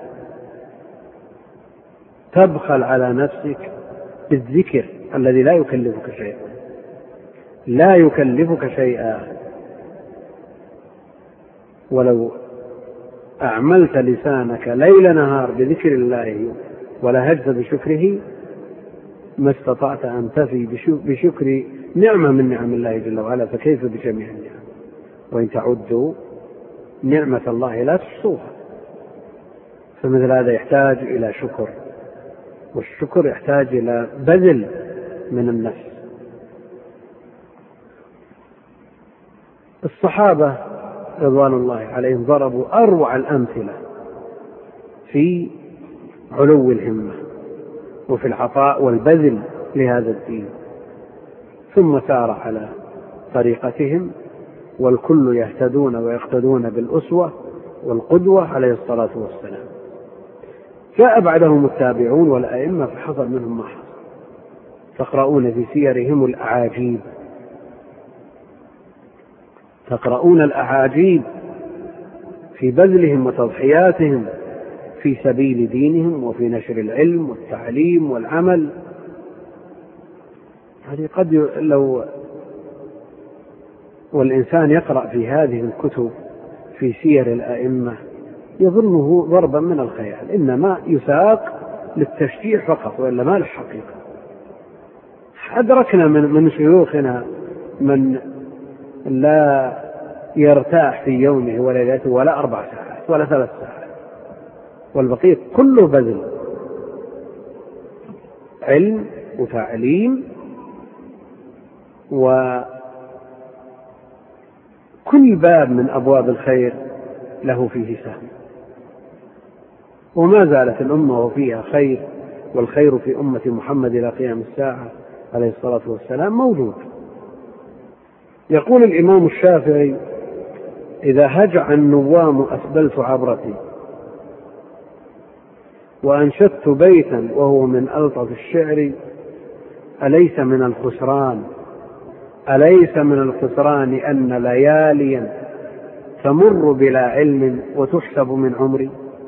تبخل على نفسك بالذكر الذي لا يكلفك شيئا، لا يكلفك شيئا. ولو أعملت لسانك ليل نهار بذكر الله ولا هجت بشكره ما استطعت أن تفي بشكر نعمة من نعم الله جل وعلا، فكيف بجميع النعم؟ وإن تعدوا نعمة الله لا تحصوها. فمثل هذا يحتاج إلى شكر، والشكر يحتاج إلى بذل من النفس. الصحابة رضوان الله عليهم ضربوا أروع الأمثلة في علو الهمة وفي العطاء والبذل لهذا الدين، ثم سار على طريقتهم، والكل يهتدون ويقتدون بالأسوة والقدوة عليه الصلاة والسلام. جاء بعدهم التابعون والأئمة فحصل منهم ما حصل، تقرؤون في سيرهم الأعاجيب، تقرؤون الأعاجيب في بذلهم وتضحياتهم في سبيل دينهم وفي نشر العلم والتعليم والعمل. هذه قد لو والإنسان يقرأ في هذه الكتب في سير الأئمة يظنه ضربا من الخيال، إنما يساق للتشجيع فقط وإلا ما له حقيقة. أدركنا من شيوخنا من لا يرتاح في يومه وليلته ولا 4 ساعات ولا 3 ساعات، والبقية كله بذل علم وتعليم، وكل باب من أبواب الخير له فيه سهم. وما زالت الأمة وفيها خير، والخير في أمة محمد إلى قيام الساعة عليه الصلاة والسلام موجود. يقول الإمام الشافعي: إذا هجع النوام أسبلت عبرتي، وأنشدت بيتا وهو من ألطف الشعر، أليس من الخسران أن لياليا تمر بلا علم وتحسب من عمري؟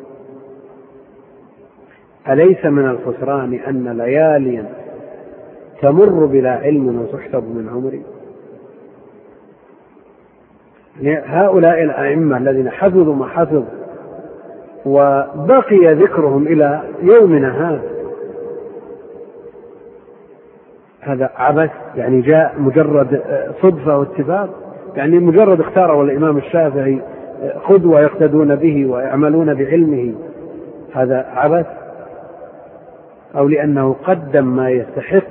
أليس من الخسران أن لياليا تمر بلا علم وتحسب من عمري؟ هؤلاء الأئمة الذين حفظوا ما حفظ وبقي ذكرهم إلى يومنا هذا عبث؟ يعني جاء مجرد صدفة واتفاق؟ يعني مجرد اختاره الإمام الشافعي قدوة يقتدون به ويعملون بعلمه، هذا عبث؟ أو لأنه قدم ما يستحق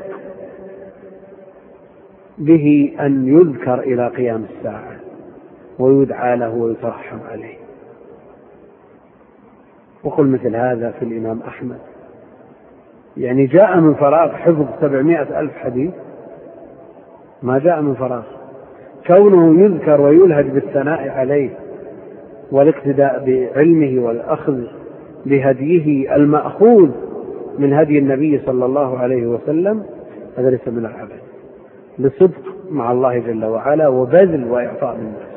به أن يذكر إلى قيام الساعة ويدعى له ويترحم عليه؟ وقل مثل هذا في الإمام أحمد، يعني جاء من فراغ حفظ 700,000 حديث، ما جاء من فراغ. كونه يذكر ويلهج بالثناء عليه والاقتداء بعلمه والأخذ بهديه المأخوذ من هدي النبي صلى الله عليه وسلم، هذا ليس من العبث، لصدق مع الله جل وعلا وبذل وإعطاء للناس.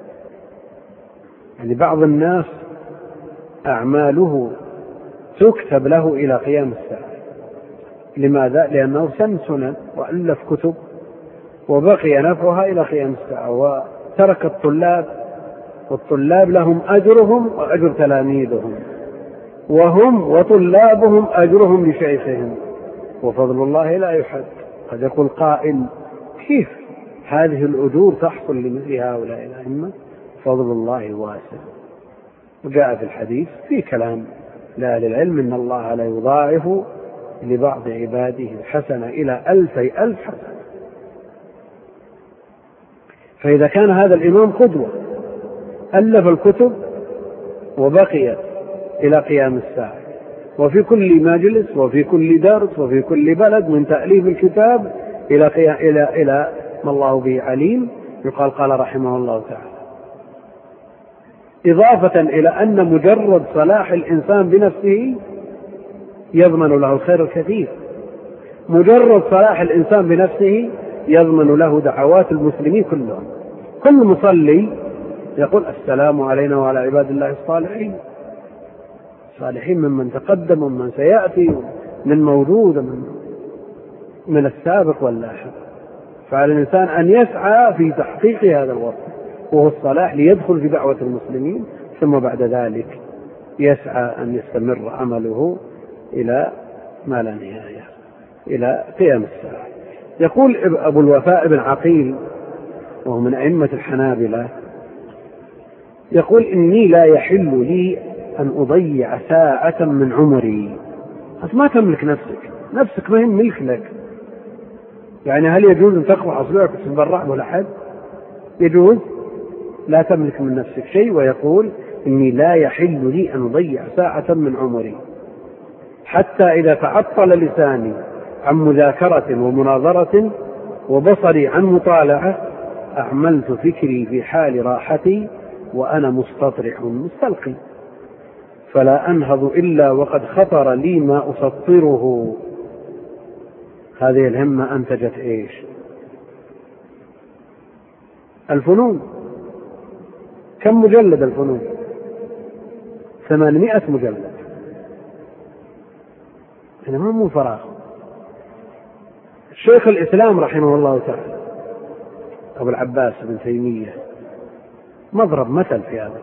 يعني بعض الناس أعماله تكتب له إلى قيام الساعة. لماذا؟ لأنه سنن وألف كتب وبقي نفعها إلى قيام الساعة، وترك الطلاب، والطلاب لهم أجرهم وأجر تلاميذهم، وهم وطلابهم أجرهم لشيخهم، وفضل الله لا يحد. قد يقول قائل: كيف هذه الأجور تحصل لمثل هؤلاء الأئمة؟ فضل الله واسع. وجاء في الحديث في كلام لأهل العلم: إن الله لا يضاعف لبعض عباده الحسنة إلى 2,000 حسنة. فإذا كان هذا الإمام قدوة ألف الكتب وبقيت إلى قيام الساعة، وفي كل مجلس وفي كل درس وفي كل بلد من تأليف الكتاب إلى ما الله به عليم، يقال قال رحمه الله تعالى، إضافة إلى أن مجرد صلاح الإنسان بنفسه يضمن له الخير الكثير. مجرد صلاح الإنسان بنفسه يضمن له دعوات المسلمين كلهم. كل مصلي يقول: السلام علينا وعلى عباد الله الصالحين، صالحين ممن تقدم ومن سيأتي، من موجود من السابق واللاحق. فعلى الإنسان أن يسعى في تحقيق هذا الوصف وهو الصلاح ليدخل في دعوة المسلمين، ثم بعد ذلك يسعى أن يستمر عمله إلى ما لا نهاية، إلى قيام الساعة. يقول أبو الوفاء بن عقيل وهو من أئمة الحنابلة، يقول إني لا يحل لي أن أضيع ساعة من عمري. أنت ما تملك نفسك ما هي ملك لك. يعني هل يجوز أن تقطع أصبعك وتتبرع ولا حد؟ يجوز؟ لا تملك من نفسك شيء. ويقول إني لا يحل لي أن أضيع ساعة من عمري حتى إذا تعطل لساني عن مذاكرة ومناظرة وبصري عن مطالعة أعملت فكري في حال راحتي وأنا مستطرح مستلقي، فلا أنهض إلا وقد خطر لي ما أسطره. هذه الهمة أنتجت إيش؟ الفنون. كم مجلد الفنون؟ 800 مجلد. هذا مو فراغ. شيخ الإسلام رحمه الله تعالى أبو العباس بن تيمية مضرب مثل في هذا.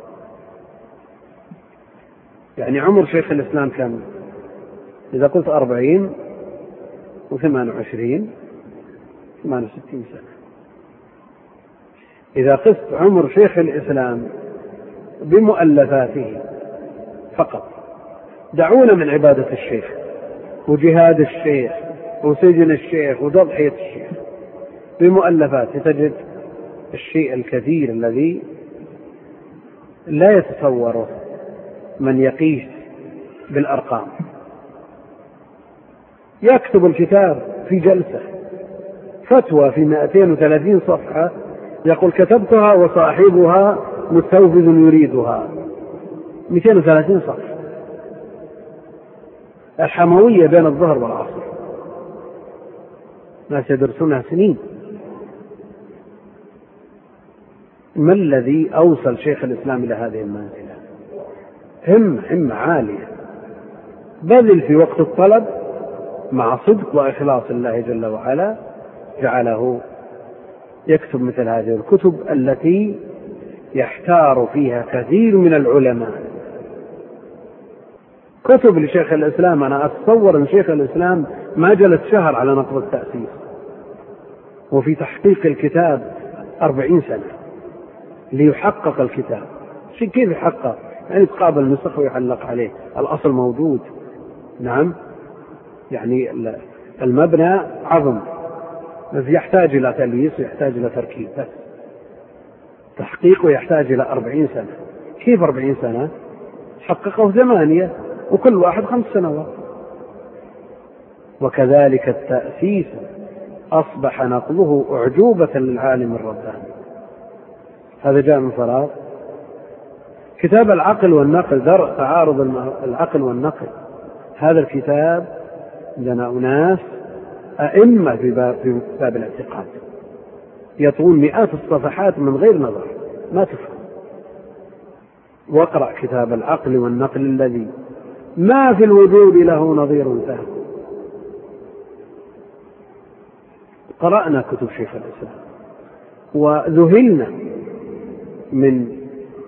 يعني عمر شيخ الإسلام كم؟ إذا قلت 40 و28 68 سنة. إذا قست عمر شيخ الإسلام بمؤلفاته فقط، دعونا من عبادة الشيخ وجهاد الشيخ وسجن الشيخ وتضحية الشيخ، بمؤلفاته تجد الشيء الكثير الذي لا يتصوره من يقيس بالأرقام. يكتب الكتاب في جلسة، فتوى في 230 صفحة، يقول كتبتها وصاحبها مستوفز يريدها. 230 صفحة. الحموية بين الظهر والعصر، ناس يدرسونها سنين. ما الذي أوصل شيخ الإسلام إلى هذه المنزلة؟ همة عالية، بذل في وقت الطلب مع صدق وإخلاص الله جل وعلا جعله يكتب مثل هذه الكتب التي يحتار فيها كثير من العلماء. كتب لشيخ الإسلام أنا أتصور أن شيخ الإسلام ما جلس شهر على نقض التأسيس، وفي تحقيق الكتاب 40 سنة ليحقق الكتاب. كيف يحقق؟ يعني تقابل النسخ ويعلق عليه، الأصل موجود. نعم، يعني المبنى عظم، بس يحتاج إلى تلييس ويحتاج إلى تركيب، بس تحقيقه يحتاج إلى 40 سنة. كيف 40 سنة؟ حققه 8، وكل واحد 5 سنوات. وكذلك التأسيس أصبح نقله أعجوبة للعالم الرباني. هذا جاء من فراغ. كتاب العقل والنقل، درء تعارض العقل والنقل، هذا الكتاب لنا أناس أئمة في باب الاعتقاد يطوون مئات الصفحات من غير نظر، ما تفهم. واقرأ كتاب العقل والنقل الذي ما في الوجود له نظير ثاني. قرأنا كتب شيخ الإسلام وذهلنا من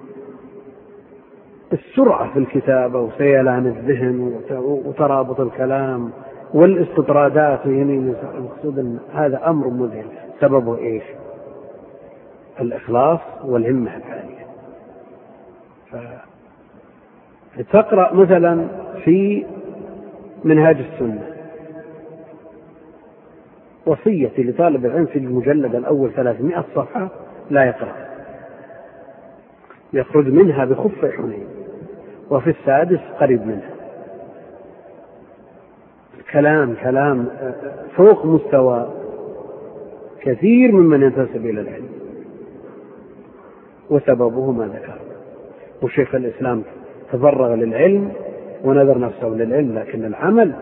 السرعة في الكتابة وسيلان الذهن وترابط الكلام والاستطرادات ويمين المقصود. هذا أمر مذهل. سببه إيش؟ الإخلاص والهمة العالية. فتقرأ مثلا في منهاج السنة وصيتي لطالب العلم في المجلد الأول 300 صفحة لا يقرأ، يخرج منها بخف حنين، وفي السادس قريب منها كلام فوق مستوى كثير ممن ينتسب إلى العلم. وسببه ما ذكر. وشيخ الإسلام تفرغ للعلم ونذر نفسه للعلم، لكن العمل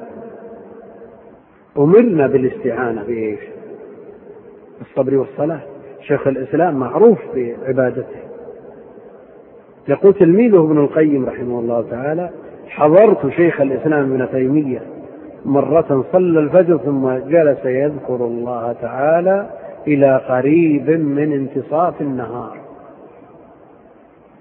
أمرنا بالاستعانة بإيش؟ الصبر والصلاة. شيخ الإسلام معروف بعبادته. يقول تلميذه ابن القيم رحمه الله تعالى: حضرت شيخ الإسلام ابن تيمية مرة صلى الفجر ثم جلس يذكر الله تعالى إلى قريب من انتصاف النهار.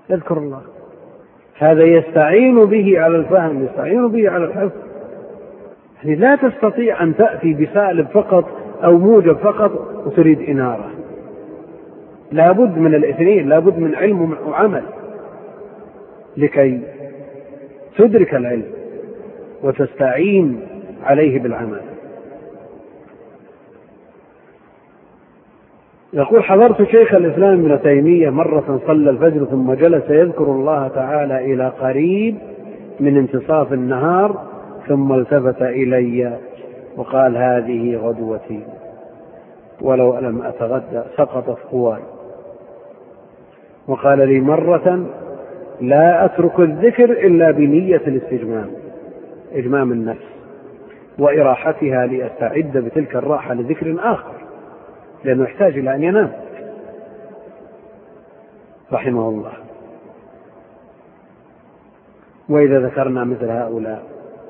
يذكر الله. هذا يستعين به على الفهم، يستعين به على الحفظ. يعني لا تستطيع أن تأتي بسالب فقط أو موجب فقط وتريد إنارة. لابد من الاثنين، لابد من علم وعمل لكي تدرك العلم وتستعين عليه بالعمل. يقول: حضرت شيخ الإسلام ابن تيمية مرة صلى الفجر ثم جلس يذكر الله تعالى إلى قريب من انتصاف النهار، ثم التفت إلي وقال: هذه غدوتي، ولو لم أتغدى سقطت قواي. وقال لي مرة: لا أترك الذكر إلا بنية الاستجمام، إجمام النفس وإراحتها، لأستعد بتلك الراحة لذكر آخر، لأنه يحتاج إلى أن ينام رحمه الله. وإذا ذكرنا مثل هؤلاء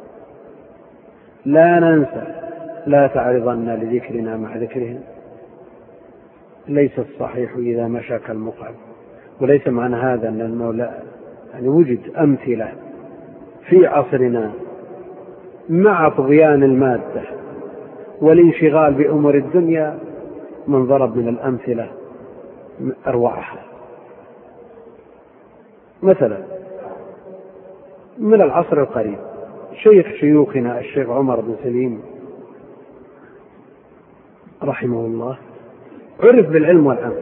لا ننسى: لا تعرضن لذكرنا مع ذكرهم. ليس الصحيح إذا مشى كالمقعد. وليس معنى هذا أن المولى يعني وجد أمثلة في عصرنا مع طغيان المادة والانشغال بأمور الدنيا من ضرب من الأمثلة أروعها. مثلا من العصر القريب شيخ شيوخنا الشيخ عمر بن سليم رحمه الله عرف بالعلم والعمل.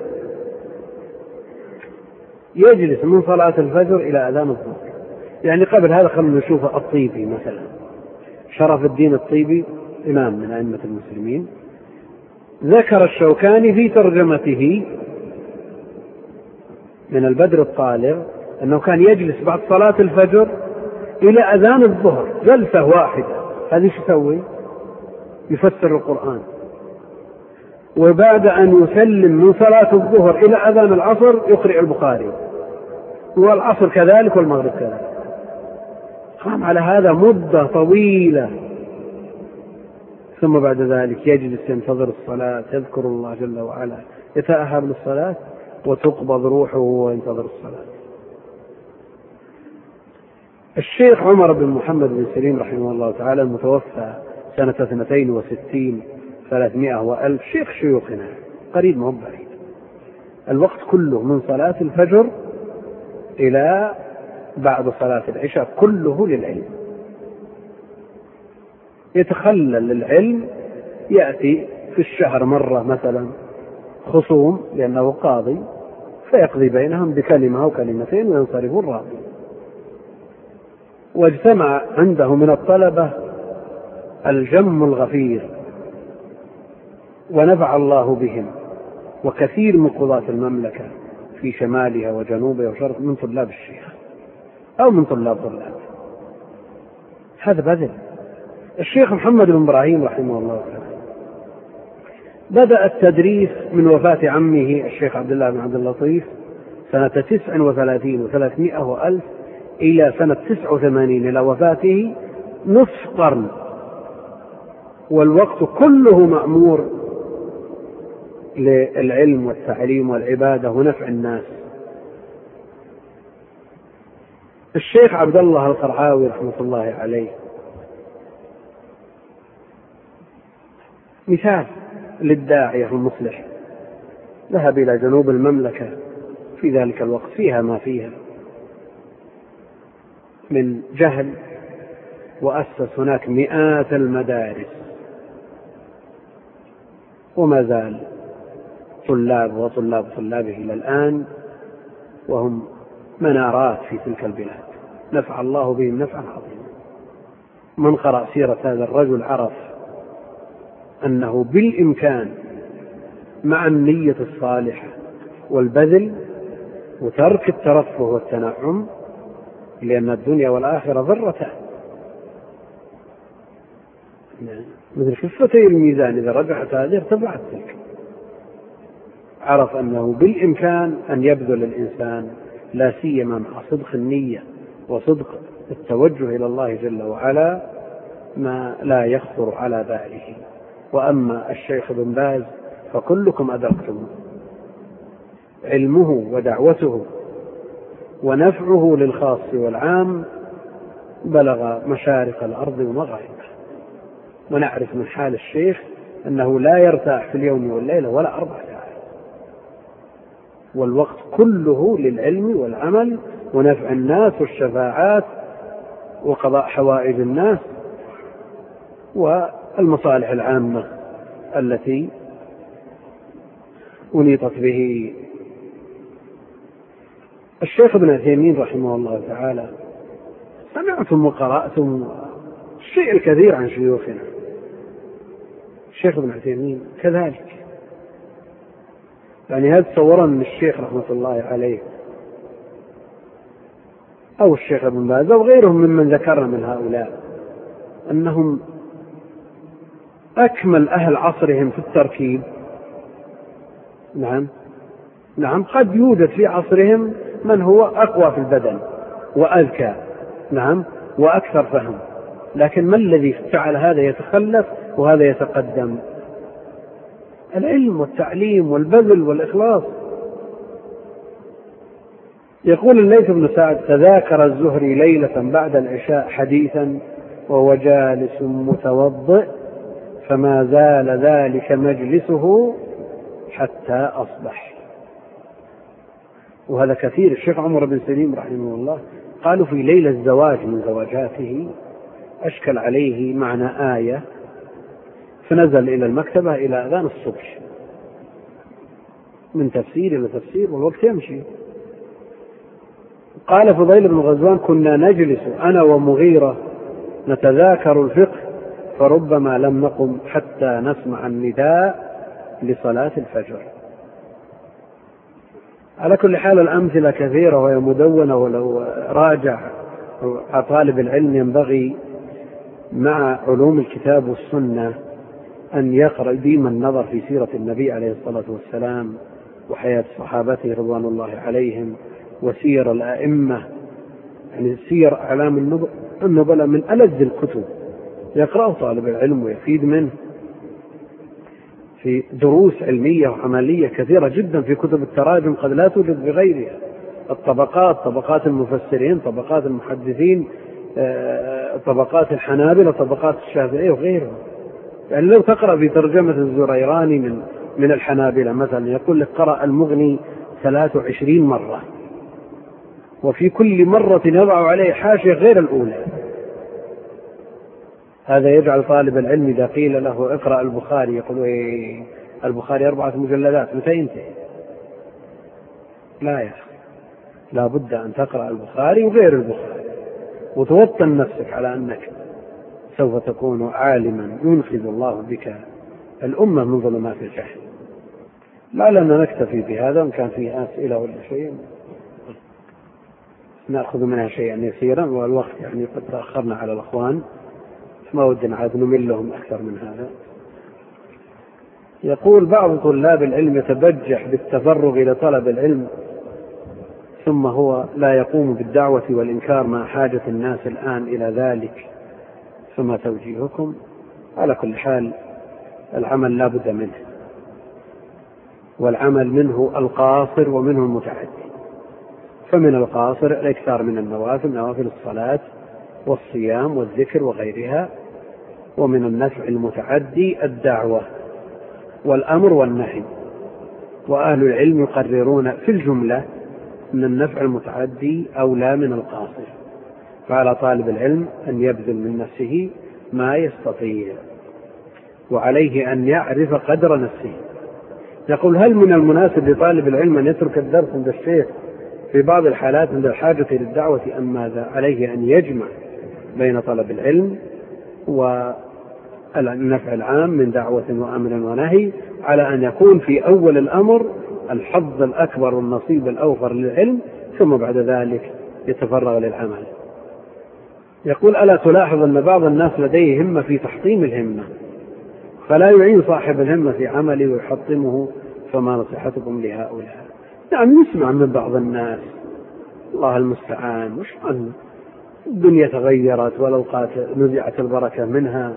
يجلس من صلاة الفجر إلى أذان الظهر. يعني قبل هذا خلنا نشوف الطيبي مثلا، شرف الدين الطيبي إمام من أئمة المسلمين، ذكر الشوكاني في ترجمته من البدر الطالع أنه كان يجلس بعد صلاة الفجر إلى أذان الظهر جلسة واحدة. هذه شو يسوي؟ يفسر القرآن. وبعد أن يسلم من صلاة الظهر إلى أذان العصر يقرأ البخاري، والعصر كذلك والمغرب كذلك. قام على هذا مدة طويلة، ثم بعد ذلك يجلس ينتظر الصلاة، يذكر الله جل وعلا، يتأهب للصلاة وتقبض روحه وينتظر الصلاة. الشيخ عمر بن محمد بن سليم رحمه الله تعالى المتوفى سنة 62 300 وألف، شيخ شيوخنا قريب ما هو بعيد. الوقت كله من صلاة الفجر إلى بعد صلاة العشاء كله للعلم. يتخلل العلم، يأتي في الشهر مرة مثلا خصوم لأنه قاضي فيقضي بينهم بكلمة أو كلمتين وينصرفون راضي. واجتمع عنده من الطلبة الجم الغفير ونفع الله بهم، وكثير من قضاة المملكة في شمالها وجنوبها وشرق من طلاب الشيخ أو من طلاب. هذا بذل. الشيخ محمد بن إبراهيم رحمه الله تعالى بدأ التدريس من وفاة عمه الشيخ عبد الله بن عبد اللطيف سنة 39 و300 وألف إلى سنة 89 إلى وفاته نصف قرن، والوقت كله مأمور للعلم والتعليم والعبادة ونفع الناس. الشيخ عبد الله القرعاوي رحمة الله عليه مثال للداعية المصلح، ذهب إلى جنوب المملكة في ذلك الوقت فيها ما فيها من جهل، وأسس هناك مئات المدارس، وما زال طلاب طلابه إلى الآن وهم منارات في تلك البلاد، نفع الله بهم نفعا عظيما. من قرأ سيرة هذا الرجل عرف أنه بالإمكان مع النية الصالحة والبذل وترك الترفه والتنعم، لأن الدنيا والآخرة ضرتان مثل كفتي الميزان، إذا رجعت هذه ارتفعت تلك. عرف أنه بالإمكان أن يبذل الإنسان لا سيما مع صدق النية وصدق التوجه إلى الله جل وعلا ما لا يخطر على باله. وأما الشيخ بن باز فكلكم أدركتم علمه ودعوته ونفعه للخاص والعام بلغ مشارق الأرض ومغاربها. ونعرف من حال الشيخ أنه لا يرتاح في اليوم والليلة ولا 4 ساعات، والوقت كله للعلم والعمل ونفع الناس والشفاعات وقضاء حوائج الناس والمصالح العامة التي أنيطت به. الشيخ ابن عثيمين رحمه الله تعالى سمعتم وقرأتم الشيء الكثير عن شيوخنا. الشيخ ابن عثيمين كذلك، يعني هذا تصورا من الشيخ رحمة الله عليه أو الشيخ ابن باز أو غيرهم ممن ذكرنا من هؤلاء أنهم أكمل أهل عصرهم في التركيب. نعم قد يوجد في عصرهم من هو أقوى في البدن وأذكى، نعم، وأكثر فهم، لكن ما الذي فعل هذا يتخلف وهذا يتقدم؟ العلم والتعليم والبذل والإخلاص. يقول الليث بن سعد: تذاكر الزهري ليلة بعد العشاء حديثا وهو جالس متوضئ فما زال ذلك مجلسه حتى أصبح. وهذا كثير. الشيخ عمر بن سليم رحمه الله قالوا في ليلة الزواج من زواجاته أشكل عليه معنى آية فنزل إلى المكتبة إلى أذان الصبح، من تفسير إلى تفسير والوقت يمشي. قال فضيل بن غزوان: كنا نجلس أنا ومغيرة نتذاكر الفقه فربما لم نقم حتى نسمع النداء لصلاة الفجر. على كل حال الأمثلة كثيرة وهي مدونة، ولو راجع طالب العلم ينبغي مع علوم الكتاب والسنة أن يقرأ ديما النظر في سيرة النبي عليه الصلاة والسلام وحياة صحابته رضوان الله عليهم وسير الأئمة، يعني سير أعلام النبلاء من ألذ الكتب يقرأه طالب العلم ويفيد منه في دروس علمية وعملية كثيرة جدا في كتب التراجم قد لا توجد بغيرها. الطبقات، طبقات المفسرين، طبقات المحدثين، طبقات الحنابلة، طبقات الشافعية وغيرهم. يعني لو تقرأ في ترجمة الزريراني من الحنابلة مثلا يقول لك: قرأ المغني 23 مرة، وفي كل مرة يضع عليه حاشية غير الأولى. هذا يجعل طالب العلم إذا قيل له اقرأ البخاري يقول: إيه البخاري 4 مجلدات متى ينتهي؟ لا يا أخي، لا بد أن تقرأ البخاري وغير البخاري وتوطن نفسك على أنك سوف تكون عالما ينقذ الله بك الأمة من ظلمات الجهل. لعلنا نكتفي بهذا، وإن كان فيه أسئلة ولا شيء نأخذ منها شيئا يسيرا، والوقت يعني قد تأخرنا على الأخوان ما ودنا عاد نملهم أكثر من هذا. يقول: بعض طلاب العلم يتبجح بالتفرغ إلى طلب العلم ثم هو لا يقوم بالدعوة والإنكار مع حاجة الناس الآن إلى ذلك، فما توجيهكم؟ على كل حال العمل لا بد منه، والعمل منه القاصر ومنه المتعدي. فمن القاصر الإكثار من النوافل، نوافل الصلاة والصيام والذكر وغيرها، ومن النفع المتعدي الدعوة والأمر والنهي. وأهل العلم يقررون في الجملة أن النفع المتعدي أولى من القاصر، فعلى طالب العلم أن يبذل من نفسه ما يستطيع، وعليه أن يعرف قدر نفسه. يقول: هل من المناسب لطالب العلم أن يترك الدرس عند الشيخ في بعض الحالات عند الحاجة للدعوة أم ماذا؟ عليه أن يجمع بين طلب العلم والنفع العام من دعوة وأمر ونهي، على أن يكون في أول الأمر الحظ الأكبر والنصيب الأوفر للعلم، ثم بعد ذلك يتفرغ للعمل. يقول: ألا تلاحظ أن بعض الناس لديه همة في تحطيم الهمة فلا يعين صاحب الهمة في عمله ويحطمه، فما نصيحتكم لهؤلاء؟ نعم، يسمع من بعض الناس، الله المستعان، مش أن الدنيا تغيرت والأوقات نزعت البركة منها،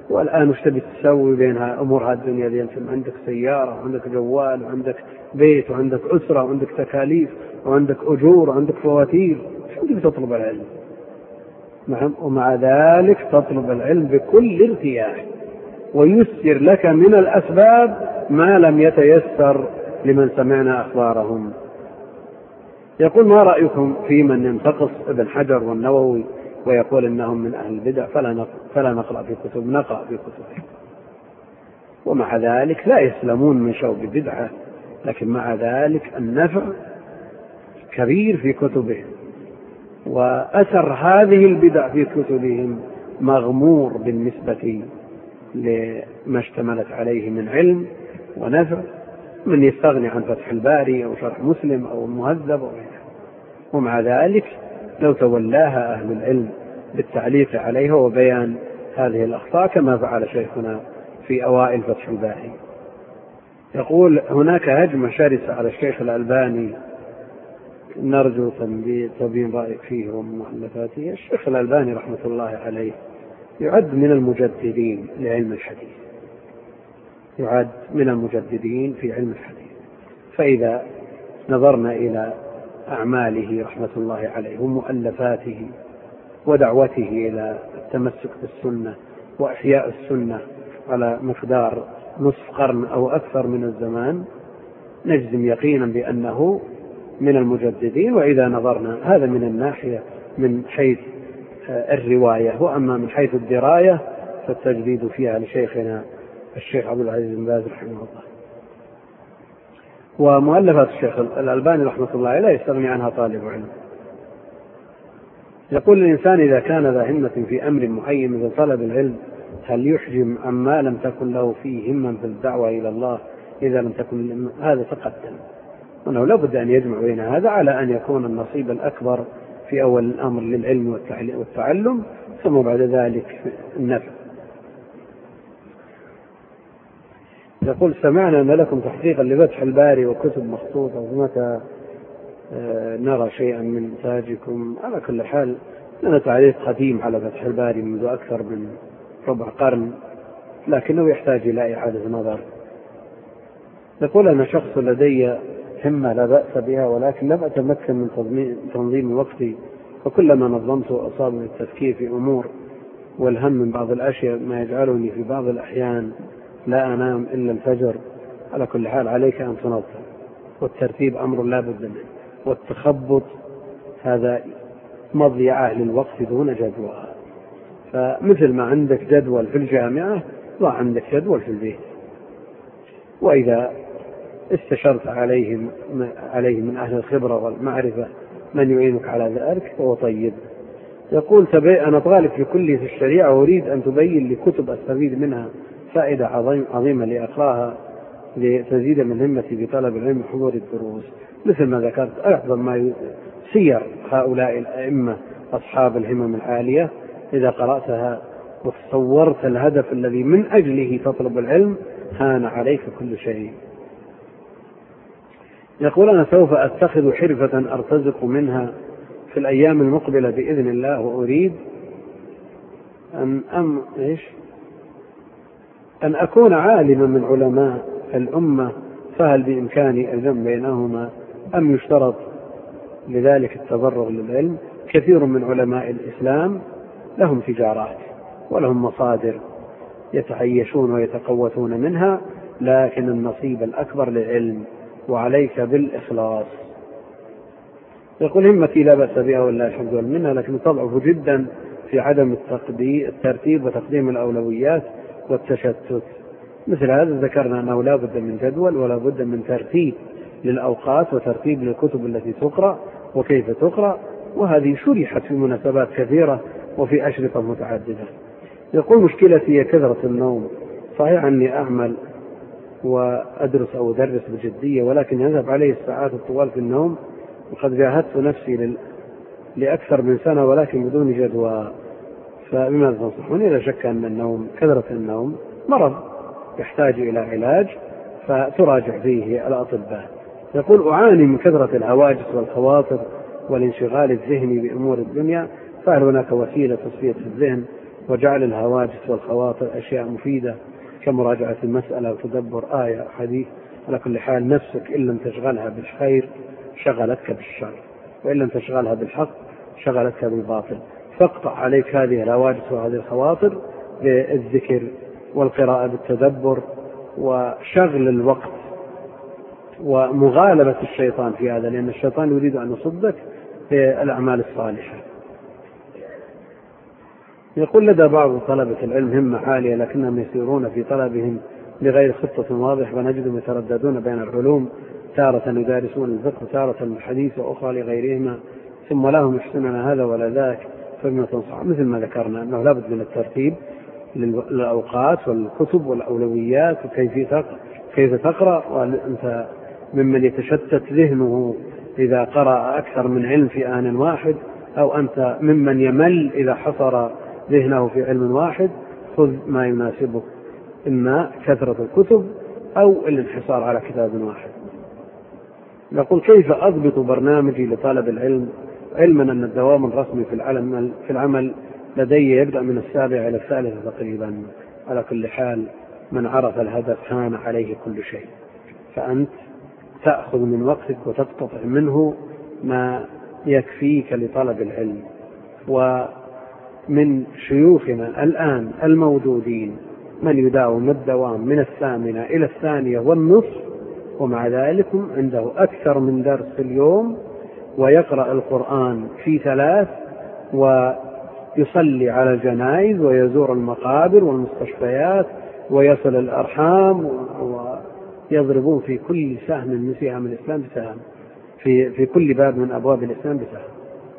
والآن وش تبي تسوي بينها أمور الدنيا دي؟ أنت عندك سيارة وعندك جوال وعندك بيت وعندك أسرة وعندك تكاليف وعندك أجور وعندك فواتير، شو تبي تطلب العلم؟ نعم، ومع ذلك تطلب العلم بكل ارتياح، ويسر لك من الأسباب ما لم يتيسر لمن سمعنا أخبارهم. يقول: ما رأيكم في من ينتقص ابن حجر والنووي ويقول إنهم من أهل البدع فلا نقرأ في كتبهم؟ ومع ذلك لا يسلمون من شوب بدعة، لكن مع ذلك النفع كبير في كتبهم، وأثر هذه البدع في كتبهم مغمور بالنسبة لما اشتملت عليه من علم ونفع، من يستغني عن فتح الباري أو شرح مسلم أو المهذب أو غيره. ومع ذلك لو تولاها أهل العلم بالتعليق عليها وبيان هذه الأخطاء كما فعل شيخنا في أوائل فتح الباري. يقول: هناك هجمة شرسة على الشيخ الألباني، نرجو تبين رأيك فيه ومؤلفاته. الشيخ الألباني رحمة الله عليه يعد من المجددين لعلم الحديث، يعد من المجددين في علم الحديث. فإذا نظرنا إلى أعماله رحمة الله عليه ومؤلفاته ودعوته إلى التمسك بالسنة وإحياء السنة على مقدار نصف قرن أو أكثر من الزمان، نجزم يقينا بأنه من المجددين. وإذا نظرنا هذا من الناحية من حيث الرواية، وأما من حيث الدراية فالتجديد فيها لشيخنا الشيخ عبد العزيز بن باز رحمه الله. ومؤلفات الشيخ الألباني رحمة الله عليه لا يستغني عنها طالب علم. يقول: الإنسان إذا كان ذا همة في أمر معين مثل طلب العلم هل يحجم عما لم تكن له فيه همة في الدعوة إلى الله إذا لم تكن؟ هذا تقدم، وأنه لا بد أن يجمع بين هذا على أن يكون النصيب الأكبر في أول الأمر للعلم والتعلم، ثم بعد ذلك النفع. يقول: سمعنا أن لكم تحقيقا لفتح الباري وكتب مخطوطة، ومتى نرى شيئا من إنتاجكم؟ على كل حال لنا تعليق قديم على فتح الباري منذ أكثر من ربع قرن، لكنه يحتاج إلى إعادة نظر. يقول: أنا شخص لدي همة لا بأس بها، ولكن لم أتمكن من تنظيم وقتي، وكلما نظمت أصابني التفكير في أمور والهم من بعض الأشياء ما يجعلني في بعض الأحيان لا أنام إلا الفجر. على كل حال عليك أن تنظم، والترتيب أمر لا بد منه، والتخبط هذا مضيعة للوقت دون جدوى. فمثل ما عندك جدول في الجامعة ضع عندك جدول في البيت، وإذا استشرت عليه من أهل الخبرة والمعرفة من يعينك على ذلك فهو طيب. يقول: أنا طالب في كلية الشريعة وأريد أن تبين لي كتب أستفيد منها فائدة عظيمة لأقراها لتزيد من همتي بطلب العلم وحضور الدروس. مثل ما ذكرت أعظم ما سير هؤلاء الأئمة أصحاب الهمم العالية، إذا قرأتها وتصورت الهدف الذي من أجله تطلب العلم هان عليك كل شيء. يقول: أنا سوف أتخذ حرفة أرتزق منها في الأيام المقبلة بإذن الله، وأريد أن أكون عالما من علماء الأمة، فهل بإمكاني الجمع بينهما أم يشترط لذلك التفرغ للعلم؟ كثير من علماء الإسلام لهم تجارات ولهم مصادر يتعيشون ويتقوتون منها، لكن النصيب الأكبر للعلم، وعليك بالإخلاص. يقول: همتي لا بأس بها ولا الحمد منها، لكن تضعف جدا في عدم الترتيب وتقديم الأولويات والتشتت. مثل هذا ذكرنا أنه لا بد من جدول ولا بد من ترتيب للأوقات وترتيب للكتب التي تقرأ وكيف تقرأ، وهذه شرحت في مناسبات كثيرة وفي أشرطة متعددة. يقول: مشكلتي هي كثرة النوم. صحيح أني أعمل وأدرس أو أدرس بجدية، ولكن يذهب عليه الساعات الطوال في النوم، وقد جاهدت نفسي لأكثر من سنة ولكن بدون جدوى، فبماذا تنصحوني؟ لا شك أن النوم كثرة النوم مرض يحتاج إلى علاج فتراجع فيه الأطباء. يقول: أعاني من كثرة الهواجس والخواطر والانشغال الذهني بأمور الدنيا، فهل هناك وسيلة تصفية الذهن وجعل الهواجس والخواطر أشياء مفيدة كمراجعة المسألة وتدبر آية أو حديث. على كل حال نفسك إن لم تشغلها بالخير شغلتك بالشر، وإن لم تشغلها بالحق شغلتك بالباطل. فاقطع عليك هذه الهواجس وهذه الخواطر بالذكر والقراءة بالتدبر وشغل الوقت ومغالبة الشيطان في هذا، لأن الشيطان يريد أن يصدك في الأعمال الصالحة. يقول لدى بعض طلبة العلم همة عالية لكنهم يسيرون في طلبهم بغير خطة واضحة، ونجدهم يترددون بين العلوم، تارة يدارسون الفقه وتارة الحديث وأخرى لغيرهما، ثم لهم يحسنون هذا ولا ذاك، فبما تنصح؟ مثل ما ذكرنا أنه لابد من الترتيب للأوقات والكتب والأولويات وكيف تقرأ. وأنت ممن يتشتت ذهنه إذا قرأ أكثر من علم في آن واحد، أو أنت ممن يمل إذا حصر ذهنه في علم واحد. خذ ما يناسبك، إما كثرة الكتب أو الانحصار على كتاب واحد. نقول كيف أضبط برنامجي لطلب العلم، علما أن الدوام الرسمي في العمل لدي يبدأ من 7 إلى 3 تقريبا. على كل حال من عرف الهدف هان عليه كل شيء، فأنت تأخذ من وقتك وتقتطع منه ما يكفيك لطلب العلم. ومن شيوخنا الآن الموجودين من يداوم الدوام من 8 إلى 2:30، ومع ذلك عنده أكثر من درس في اليوم، ويقرأ القرآن في 3، ويصلي على الجنائز ويزور المقابر والمستشفيات ويصل الأرحام، ويضربون في كل سهم من سهام الإسلام بسهم، في كل باب من أبواب الإسلام بسهم.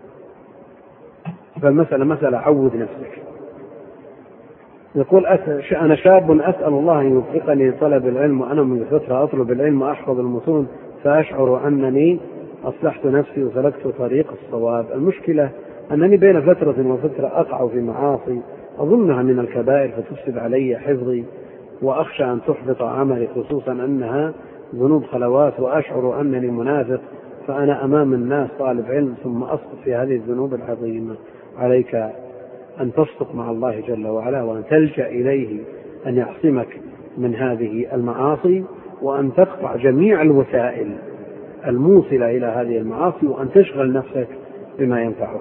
فالمسألة مسألة عود نفسك. يقول أنا شاب أسأل الله أن يوفقني لطلب العلم، وأنا من فترة أطلب العلم وأحفظ المتون، فأشعر أنني أصلحت نفسي وسلكت طريق الصواب. المشكلة أنني بين فترة وفترة أقع في معاصي أظنها من الكبائر فتفسد علي حفظي، وأخشى أن تحبط عملي، خصوصا أنها ذنوب خلوات، وأشعر أنني منافق، فأنا أمام الناس طالب علم ثم أسقط في هذه الذنوب العظيمة. عليك أن تصدق مع الله جل وعلا، وأن تلجأ إليه أن يعصمك من هذه المعاصي، وأن تقطع جميع الوسائل الموصلة إلى هذه المعاصي، وأن تشغل نفسك بما ينفعك.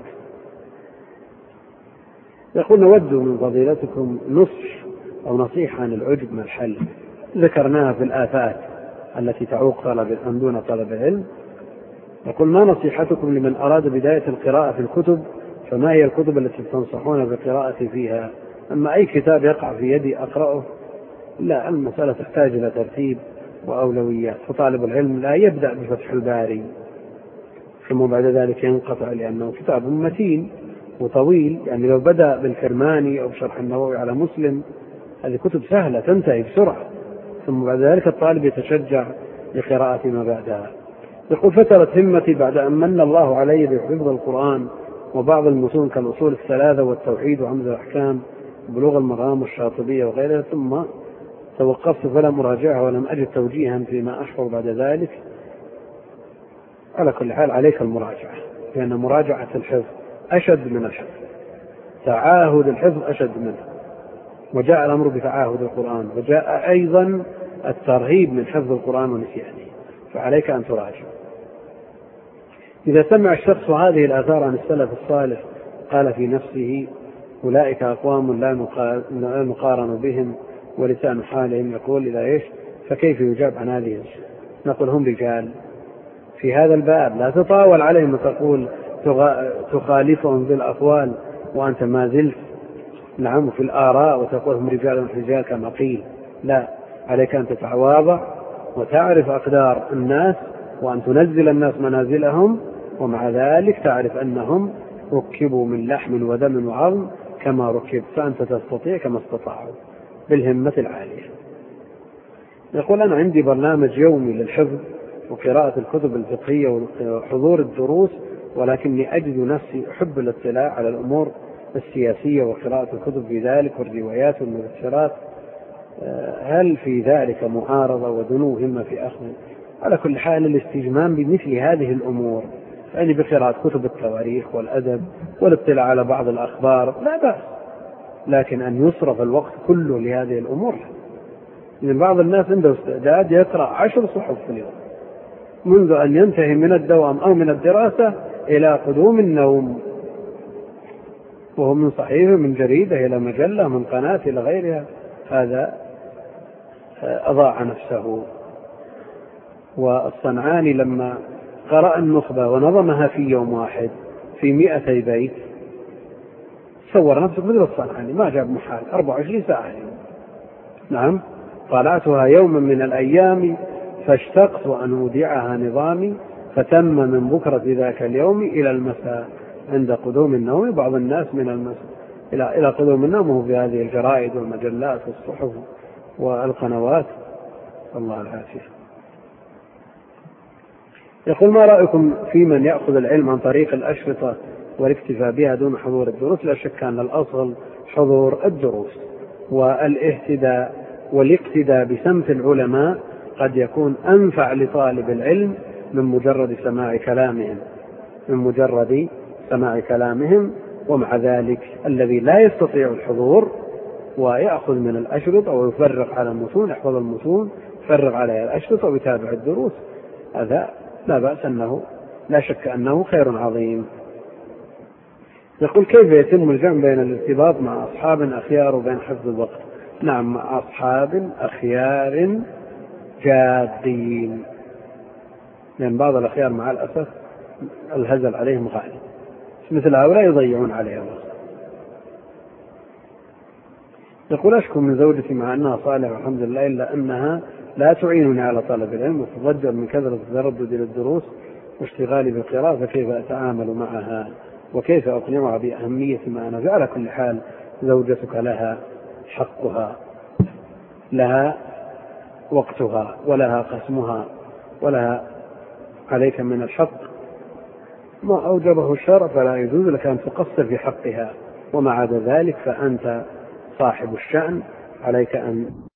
يقول نود من فضيلتكم نصح أو نصيحة عن العجب من الحل، ذكرناها في الآفات التي تعوق دون طلب العلم. يقول ما نصيحتكم لمن أراد بداية القراءة في الكتب، فما هي الكتب التي تنصحون بالقراءة فيها؟ أما أي كتاب يقع في يدي أقرأه؟ لا، المسألة تحتاج إلى ترتيب وأولويات. فطالب العلم لا يبدأ بفتح الباري ثم بعد ذلك ينقطع، لأنه كتاب متين وطويل. يعني لو بدأ بالكرماني أو شرح النووي على مسلم، هذه كتب سهلة تنتهي بسرعة، ثم بعد ذلك الطالب يتشجع لقراءة ما بعدها. يقول فترت همتي بعد أن من الله علي بحفظ القرآن وبعض المتون كالأصول الثلاثة والتوحيد وعمد الأحكام بلوغ المرام والشاطبية وغيرها، ثم توقفت فلم أراجعها ولم أجد توجيها فيما أشعر بعد ذلك. على كل حال عليك المراجعة، لأن مراجعة الحفظ أشد من الحفظ، تعاهد الحفظ أشد منه. وجاء الأمر بتعاهد القرآن، وجاء أيضا الترهيب من حفظ القرآن ونسيانه، فعليك أن تراجع. إذا سمع الشخص هذه الآثار عن السلف الصالح قال في نفسه أولئك أقوام لا نقارن بهم، ولسان حالهم يقول إذا إيش، فكيف يجاب عن هذه؟ نقول هم رجال في هذا الباب، لا تطاول عليهم وتقول تخالفهم بالأقوال وأنت ما زلت نعم في الآراء وتقول هم رجال كما قيل. لا، عليك أن تتواضع وتعرف أقدار الناس، وأن تنزل الناس منازلهم، ومع ذلك تعرف أنهم ركبوا من لحم ودم وعظم كما ركب، فأنت تستطيع كما استطاعوا بالهمة العالية. يقول أنا عندي برنامج يومي للحفظ وقراءة الكتب الفقهية وحضور الدروس، ولكني أجد نفسي أحب الاطلاع على الأمور السياسية وقراءة الكتب في ذلك والروايات والمبشرات، هل في ذلك معارضة ودنو همة في أخذ؟ على كل حال الاستجمام بمثل هذه الأمور، يعني بقراءة كتب التواريخ والأدب والاطلاع على بعض الأخبار لا بأس، لكن أن يصرف الوقت كله لهذه الأمور. من بعض الناس عنده استعداد يقرأ 10 صحف في اليوم منذ أن ينتهي من الدوام أو من الدراسة إلى قدوم النوم، وهو من صحيفة من جريدة إلى مجلة من قناة إلى غيرها. هذا أضاع نفسه. والصنعاني لما قرأ النخبة ونظمها في يوم واحد في 200 بيت صور نفسه مثل الصنعاني، ما جاب محال 24 ساعة. نعم، طالعتها يوما من الأيام فاشتقت أن أودعها نظامي، فتم من بكرة ذاك اليوم إلى المساء عند قدوم النوم. بعض الناس من المساء إلى قدوم النوم هو في هذه الجرائد والمجلات والصحف والقنوات. الله العافية. يقول: ما رأيكم في من يأخذ العلم عن طريق الأشرطة والاكتفاء بها دون حضور الدروس؟ لا شك أن الأصل حضور الدروس، والاقتداء بسمت العلماء قد يكون أنفع لطالب العلم من مجرد سماع كلامهم. ومع ذلك الذي لا يستطيع الحضور ويأخذ من الأشرطة ويفرغ على المتون، يحفظ المتون، يفرغ عليها الأشرطة ويتابع الدروس، هذا لا بأس، لا شك أنه خير عظيم. يقول: كيف يتم الجمع بين الارتباط مع أصحاب أخيار وبين حفظ الوقت؟ نعم، مع أصحاب أخيار جادين، لأن بعض الأخيار مع الأسف الهزل عليهم غالي، مثل هؤلاء يضيعون عليها الوقت. يقول: أشكو من زوجتي مع أنها صالحة والحمد لله، إلا أنها لا تعينني على طلب العلم وتضجر من كثرة التردد للدروس واشتغالي بالقراءة، فكيف أتعامل معها وكيف أقنعها بأهمية ما أنا فيه؟ على كل حال زوجتك لها حقها، لها وقتها ولها قسمها، ولها عليك من الحق ما أوجبه الشرع، فلا يجوز لك أن تقصر في حقها، وما عدا ذلك فأنت صاحب الشأن، عليك أن